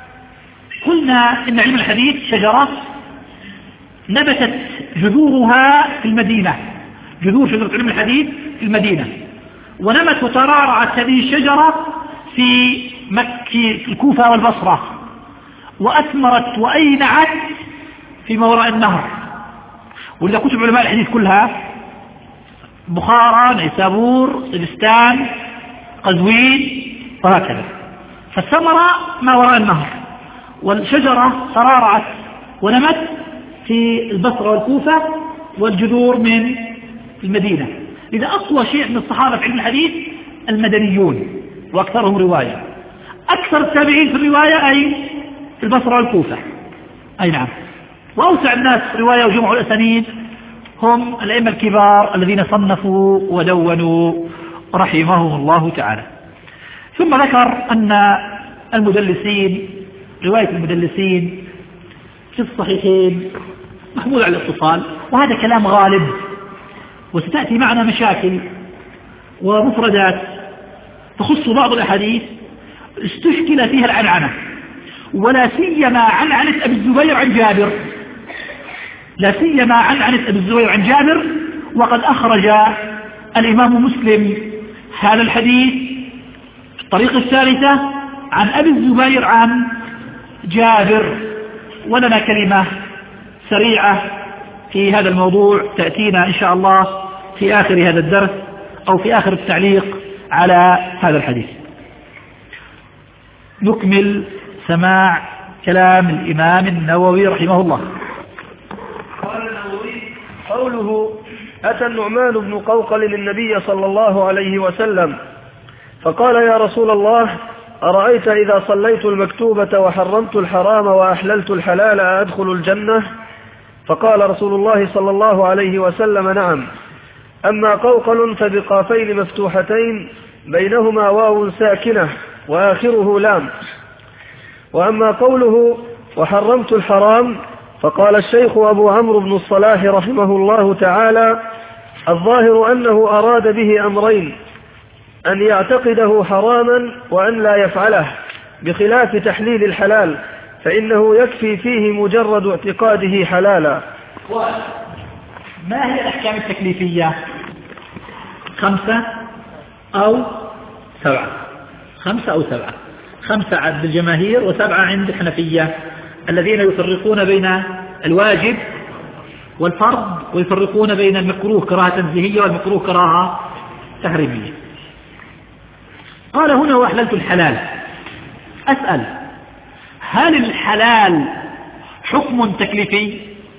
إن علم الحديث شجرة نبتت جذورها في المدينة، جذور شجرة علم الحديث في المدينة، ونمت وترعرعت هذه الشجرة في مكة في الكوفة والبصرة، وأثمرت وأينعت في ما وراء النهر. ولذا كتب علماء الحديث كلها بخارى، نيسابور، سجستان، قزوين، وهكذا. فالثمرة ما وراء النهر، والشجرة ترعرعت ونمت في البصرة والكوفة، والجذور من المدينة. إذا أقوى شيء من الصحابة في علم الحديث المدنيون وأكثرهم رواية. أكثر التابعين في الرواية أي في البصرة والكوفة، أي نعم. وأوسع الناس رواية وجمعوا الأسانيد هم الأئمة الكبار الذين صنفوا ودونوا رحمهم الله تعالى. ثم ذكر أن المدلسين، رواية المدلسين في الصحيحين محمول على الاتصال، وهذا كلام غالب، وستأتي معنا مشاكل ومفردات تخص بعض الأحاديث استشكل فيها العنعنة، ولا سيما عنعنة أبي الزبير عن جابر، لا سيما عنعنة أبي الزبير عن جابر. وقد أخرج الإمام مسلم هذا الحديث الطريقة الثالثة عن أبي الزبير عن جابر، ولنا كلمة سريعة في هذا الموضوع تأتينا إن شاء الله في آخر هذا الدرس أو في آخر التعليق على هذا الحديث. نكمل سماع كلام الإمام النووي رحمه الله. قال النووي: قوله: أتى النعمان بن قوقل النبي صلى الله عليه وسلم فقال: يا رسول الله، أرأيت إذا صليت المكتوبة وحرمت الحرام وأحللت الحلال أدخل الجنة؟ فقال رسول الله صلى الله عليه وسلم: نعم، أما قوقل فبقافين مفتوحتين بينهما واو ساكنة وآخره لام. وأما قوله وحرمت الحرام فقال الشيخ أبو عمرو بن الصلاح رحمه الله تعالى: الظاهر أنه أراد به أمرين: أن يعتقده حراما وأن لا يفعله، بخلاف تحليل الحلال فإنه يكفي فيه مجرد اعتقاده حلالا. ما هي الأحكام التكليفية؟ خمسة أو سبعة؟ خمسة أو سبعة؟ خمسة عند الجماهير وسبعة عند الحنفية، الذين يفرقون بين الواجب والفرض ويفرقون بين المكروه كراهة تنزيهية والمكروه كراهة تحريمية. قال هنا: وأحللت الحلال. أسأل: هل الحلال حكم تكليفي؟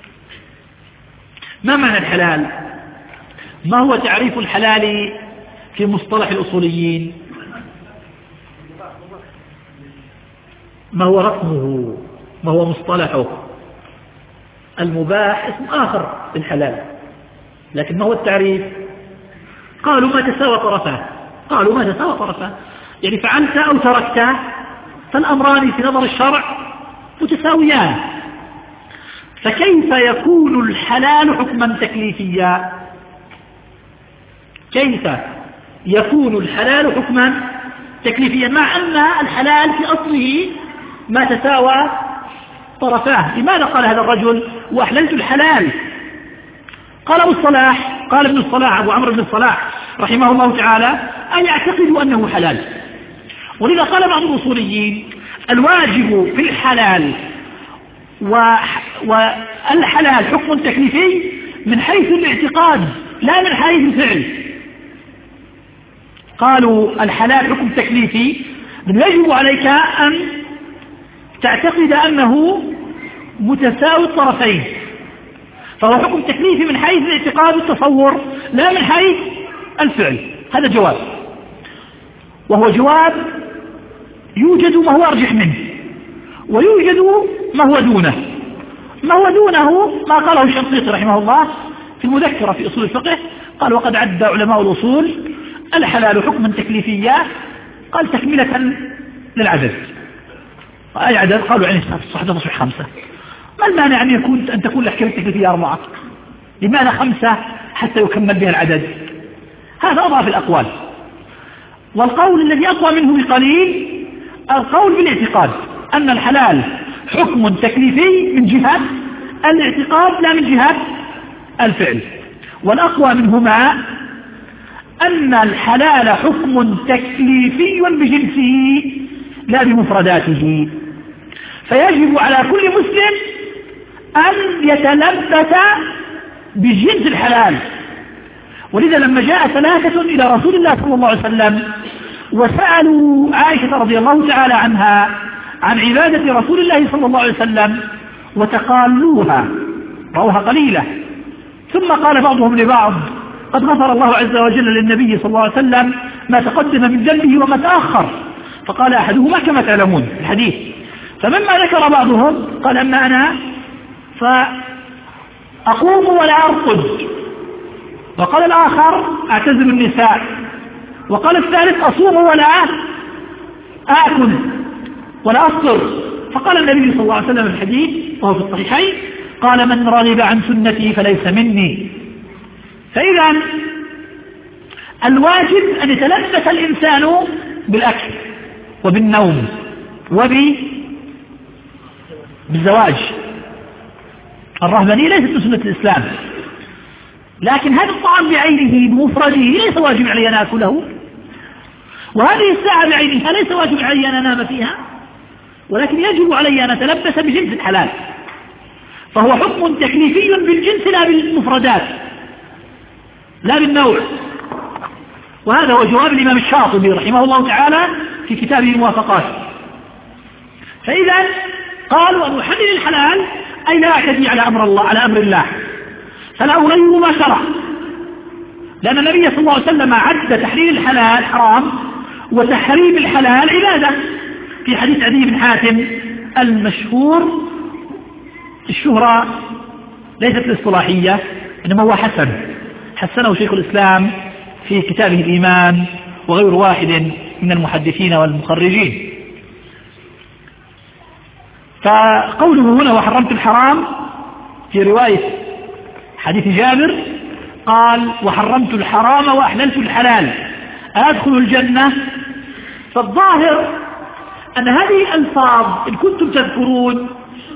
ما معنى الحلال؟ ما هو تعريف الحلال في مصطلح الأصوليين؟ ما هو رقمه؟ ما هو مصطلحه؟ المباح اسم آخر للحلال، لكن ما هو التعريف؟ قالوا ما تساوى طرفاه. قالوا ما تساوى طرفاه، يعني فعلت أو تركت فالأمران في نظر الشرع متساويان. فكيف يكون الحلال حكما تكليفيا؟ كيف يكون الحلال حكما تكليفيا مع أن الحلال في أصله ما تساوى طرفاه؟ لماذا قال هذا الرجل وأحللت الحلال؟ قال أبو الصلاح، قال ابن الصلاح أبو عمرو بن الصلاح رحمه الله تعالى: أن يعتقدوا أنه حلال. ولذا قال بعض الأصوليين: الواجب في الحلال والحلال حكم تكليفي من حيث الاعتقاد لا من حيث الفعل. قالوا الحلال حكم تكليفي يجب عليك أن تعتقد أنه متساوي الطرفين، فهو حكم تكليفي من حيث الاعتقاد والتصور لا من حيث الفعل. هذا جواب، وهو جواب يوجد ما هو أرجح منه ويوجد ما هو دونه. ما هو دونه ما قاله الشنقيطي رحمه الله في المذكرة في أصول الفقه، قال: وقد عد علماء الأصول الحلال حكما تكليفيا، قال تكملة للعدد. أي عدد؟ قالوا يعني الصحة تصبح خمسة. ما المانع أن يكون أن تكون الأحكام التكليفية أربعة؟ لماذا خمسة حتى يكمل بها العدد؟ هذا أضعف الأقوال، والقول الذي أقوى منه بقليل القول بالاعتقاد أن الحلال حكم تكليفي من جهة الاعتقاد لا من جهة الفعل. والأقوى منهما أن الحلال حكم تكليفي بجنسه لا بمفرداته، فيجب على كل مسلم أن يتلبس بجنس الحلال. ولذا لما جاء ثلاثة إلى رسول الله صلى الله عليه وسلم وسألوا عائشة رضي الله تعالى عنها عن عبادة رسول الله صلى الله عليه وسلم وتقالوها رأوها قليلة، ثم قال بعضهم لبعض: قد غفر الله عز وجل للنبي صلى الله عليه وسلم ما تقدم من ذنبه وما تأخر. فقال أحدهما كما تعلمون الحديث. فمما ذكر بعضهم قال: أما أنا فأقوم ولا أرقد، وقال الآخر: أعتزل النساء، وقال الثالث: أصوم ولا آكل ولا أفطر. فقال النبي صلى الله عليه وسلم في الحديث وهو في الصحيحين: قال: من رغب عن سنتي فليس مني. فإذا الواجب أن يتلبس الإنسان بالأكل وبالنوم وبالزواج. الرهبانية ليست من سنة الإسلام، لكن هذا الطعام بعينه بمفرده ليس واجب علي أن أكله، وهذه الساعة بعينها ليس واجب علي أن أنام فيها. ولكن يجب علي أن أتلبس بجنس الحلال، فهو حكم تكليفي بالجنس لا بالمفردات لا بالنوع. وهذا هو جواب الإمام الشاطبي رحمه الله تعالى في كتابه الموافقات. فإذا قالوا أن أحلل الحلال أي لا أعتدي على أمر الله على أمر الله، فلا أغير ما شرع، لأن النبي صلى الله عليه وسلم عد تحليل الحلال حرام وتحريم الحلال عبادة في حديث عدي بن حاتم المشهور. الشهرة ليست الاصطلاحية، إنما هو حسن حسنه شيخ الإسلام في كتابه الإيمان وغير واحد من المحدثين والمخرجين. فقوله هنا وحرمت الحرام في رواية حديث جابر قال وحرمت الحرام وأحللت الحلال أدخل الجنة، فالظاهر أن هذه الألفاظ إن كنتم تذكرون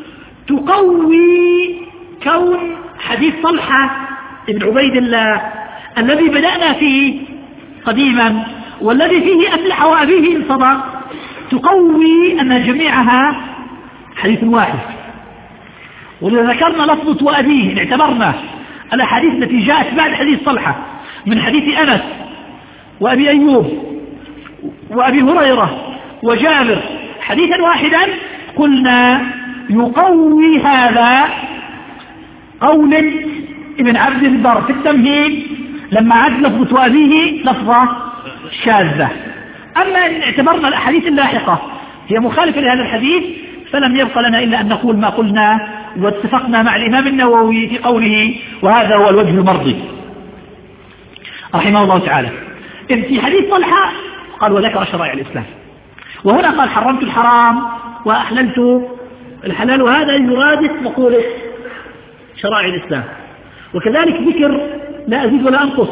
تقوي كون حديث طلحة بن عبيد الله الذي بدأنا فيه قديما والذي فيه أفلح وأبيه إن صدق، تقوي أن جميعها حديث واحد. ولذا ذكرنا لفظة وأبيه إن اعتبرنا الأحاديث التي جاءت بعد حديث طلحة من حديث أنس وأبي أيوب وأبي هريرة وجابر حديثا واحدا، قلنا يقوي هذا قول ابن عبد البر في التمهيد لما عد لفظة وأبيه لفظة شاذة. أما إن اعتبرنا الأحاديث اللاحقة هي مخالفة لهذا الحديث فلم يبق لنا إلا أن نقول ما قلنا واتفقنا مع الإمام النووي في قوله وهذا هو الوجه المرضي رحمه الله تعالى. إذ في حديث طلحة قال وذكر شرائع الإسلام، وهنا قال حرمت الحرام وأحللت الحلال، وهذا يرادف مقولة شرائع الإسلام. وكذلك ذكر لا أزيد ولا أنقص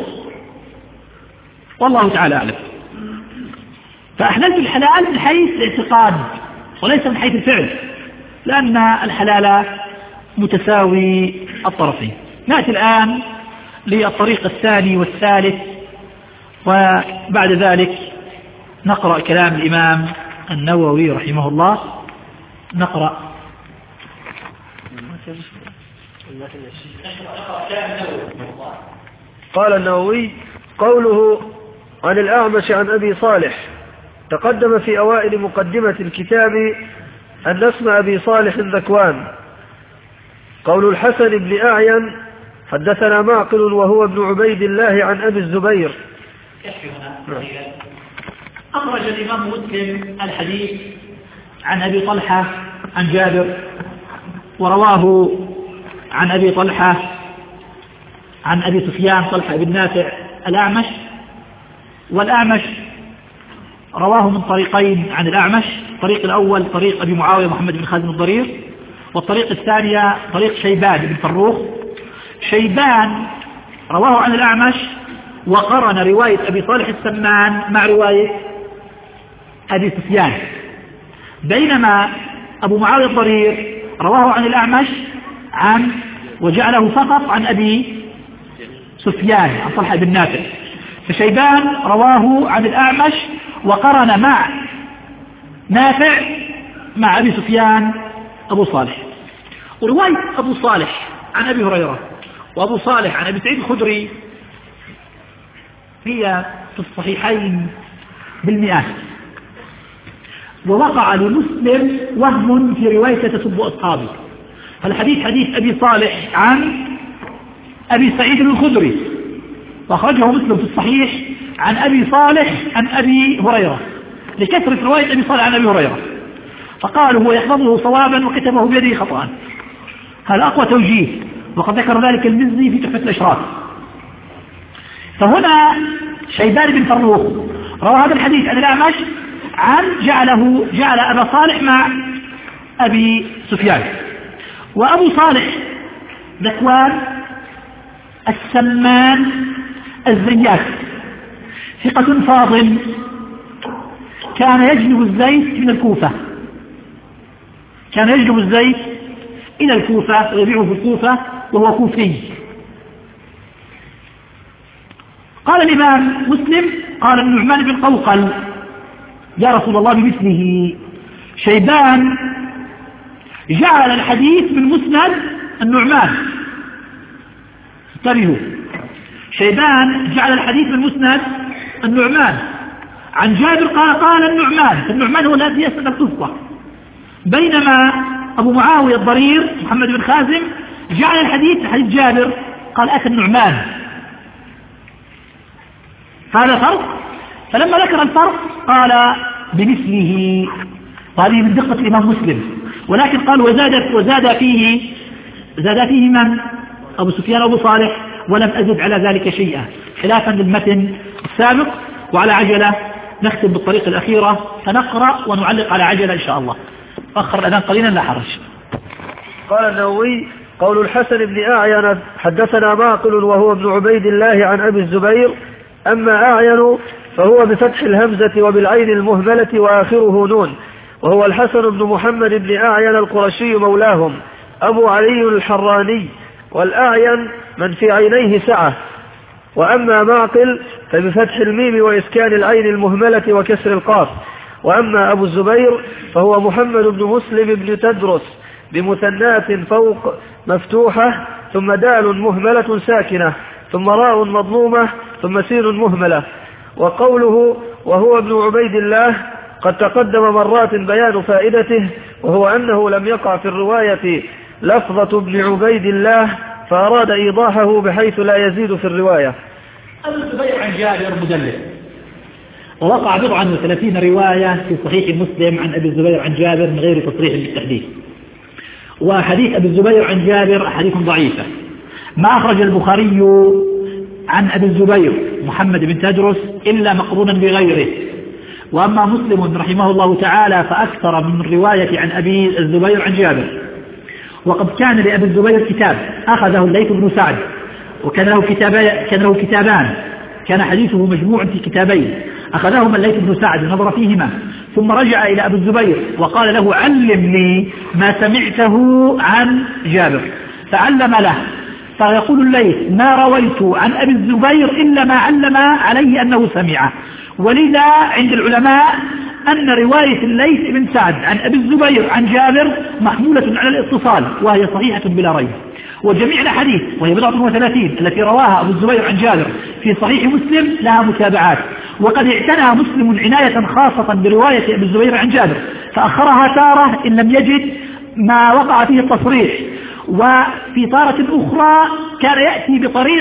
والله تعالى أعلم. فأحللت الحلال من حيث الاعتقاد وليس من حيث الفعل، لأن الحلال متساوي الطرفين. نأتي الآن للطريق الثاني والثالث، وبعد ذلك نقرأ كلام الإمام النووي رحمه الله. نقرأ قال النووي قوله عن الأعمش عن أبي صالح تقدم في أوائل مقدمة الكتاب أن اسم أبي صالح الذكوان. قول الحسن بن أعين حدثنا معقل وهو ابن عبيد الله عن أبي الزبير. أخرج الإمام مسلم الحديث عن أبي طلحة عن جابر، ورواه عن أبي طلحة عن أبي سفيان طلحة بن نافع الأعمش، والأعمش رواه من طريقين عن الأعمش، الطريق الأول طريق أبي معاوية محمد بن خازم الضرير، والطريق الثانية طريق شيبان بن فروخ. شيبان رواه عن الأعمش وقرن رواية أبي صالح السمان مع رواية أبي سفيان، بينما أبو معاوية الضرير رواه عن الأعمش عن وجعله فقط عن أبي سفيان عن طلحة بن نافع. فشيبان رواه عن الأعمش وقرن مع نافع مع أبي سفيان أبو صالح. ورواية أبو صالح عن أبي هريرة وأبو صالح عن أبي سعيد الخدري هي في الصحيحين بالمئات، ووقع لمسلم وهم في رواية تسب أصحابه. فالحديث حديث أبي صالح عن أبي سعيد الخدري، وأخرجه مسلم في الصحيح عن أبي صالح عن أبي هريرة لكثرة رواية أبي صالح عن أبي هريرة، فقالوا هو يحفظه صوابا وكتبه بيده خطأ. هذا أقوى توجيه، وقد ذكر ذلك المزي في تحفة الأشراف. فهنا شيبان بن فروخ روى هذا الحديث عن الأعمش عن جعله جعل أبا صالح مع أبي سفيان. وأبو صالح ذكوان السمان الزيات ثقة فاضل، كان يجلب الزيت من الكوفة، كان يجلب الزيت إلى الكوفة ويبيعه في الكوفة وهو كوفي. قال الإمام مسلم قال النعمان بن قوقل يا رسول الله بمثله، شيبان جعل الحديث من مسند النعمان، انتبهوا، شيبان جعل الحديث من مسند النعمان عن جابر قال قال النعمان، النعمان هو الذي يسند القصة، بينما أبو معاوية الضرير محمد بن خازم جعل الحديث حديث جابر قال أتى النعمان. هذا فرق. فلما ذكر الفرق قال بمثله، وهذه من دقة الإمام مسلم، ولكن قال وزاد وزاد فيه زاد فيه من؟ أبو سفيان وأبو صالح، ولم أزد على ذلك شيئا، خلافا للمتن السابق. وعلى عجلة نختم بالطريقة الأخيرة فنقرأ ونعلق على عجلة إن شاء الله. أخر الأذان قليلا لا حرج. قال النووي: قول الحسن بن أعين حدثنا معقل وهو ابن عبيد الله عن أبي الزبير، أما أعين فهو بفتح الهمزة وبالعين المهملة وآخره نون، وهو الحسن بن محمد بن أعين القرشي مولاهم أبو علي الحراني، والأعين من في عينيه سعة. وأما معقل فبفتح الميم وإسكان العين المهملة وكسر القاف. وأما أبو الزبير فهو محمد بن مسلم بن تدرس بمثنات فوق مفتوحة ثم دال مهملة ساكنة ثم راء مضمومة ثم سين مهملة. وقوله وهو ابن عبيد الله قد تقدم مرات بيان فائدته، وهو أنه لم يقع في الرواية لفظة ابن عبيد الله، فأراد إيضاحه بحيث لا يزيد في الرواية. أبو الزبير عن جابر مدلس، ووقع بضعا وثلاثين رواية في صحيح مسلم عن أبي الزبير عن جابر من غير تصريح بالتحديث. وحديث أبي الزبير عن جابر حديث ضعيفة. ما أخرج البخاري عن أبي الزبير محمد بن تدرس إلا مقرونا بغيره. وأما مسلم رحمه الله تعالى فأكثر من الرواية عن أبي الزبير عن جابر. وقد كان لأبي الزبير كتاب أخذه الليث بن سعد، وكان له كان له كتابان، كان حديثه مجموع في كتابين، أخذهما الليث بن سعد نظر فيهما، ثم رجع إلى أبي الزبير وقال له علمني ما سمعته عن جابر، فعلم له. فيقول الليث ما رويت عن أبي الزبير إلا ما علم عليه أنه سمعه. ولذا عند العلماء أن رواية الليث بن سعد عن أبي الزبير عن جابر محمولة على الاتصال، وهي صحيحة بلا ريب. وجميع الحديث وهي بضعة وثلاثين التي رواها أبو الزبير عن جابر في صحيح مسلم لها متابعات. وقد اعتنى مسلم عناية خاصة برواية أبي الزبير عن جابر، فأخرها تارة إن لم يجد ما وقع فيه التصريح، وفي تارة أخرى كان يأتي بطريق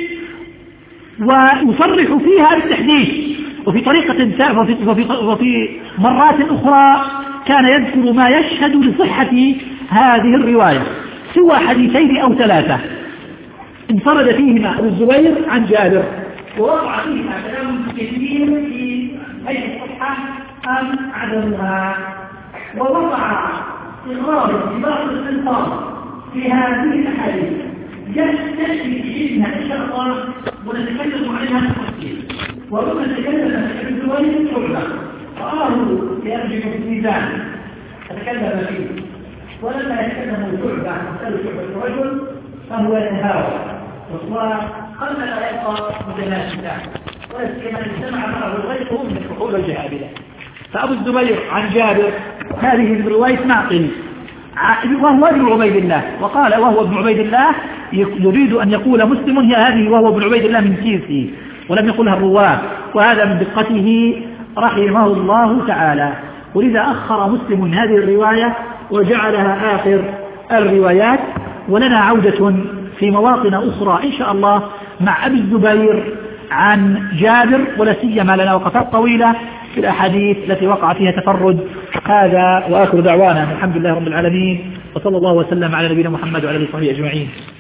ويصرح فيها بالتحديث، وفي طريقة وفي, وفي, وفي مرات أخرى كان يذكر ما يشهد لصحة هذه الرواية، سوى حديثين أو ثلاثة انفرد فيهما أبو الزبير عن جابر، ووقع فيهما كلام كثير في أي الصحة أم عدمها. ووقع إغراب بعض الألفاظ في هذه الأحاديث يستشفي بإذنها إن شاء الله ونتكلم عنها بالتفصيل. وربما تكلم في الزبير شعبة رآه يرجع في الميزان تكلم فيه، ولما يتكلم شعبة يسأل شعبة الرجل فهو يتهاوى وقال لا يبقى متناسبا، ولكن اجتمع معه غيره من فحول الجهابلة. فأبو الزبير عن جابر هذه من رواية معقل وهو ابن عبيد الله، وقال وهو ابن عبيد الله يريد أن يقول مسلم هي هذه وهو ابن عبيد الله من كيسه، ولم يقلها الرواه، وهذا من دقته رحمه الله تعالى. ولذا أخر مسلم هذه الرواية وجعلها آخر الروايات. ولنا عودة في مواطن أخرى إن شاء الله مع أبي الزبير عن جابر، ولا سيما لنا وقفات طويلة في الأحاديث التي وقع فيها تفرد. هذا وآخر دعوانا الحمد لله رب العالمين، وصلى الله وسلم على نبينا محمد وعلى آله وصحبه أجمعين.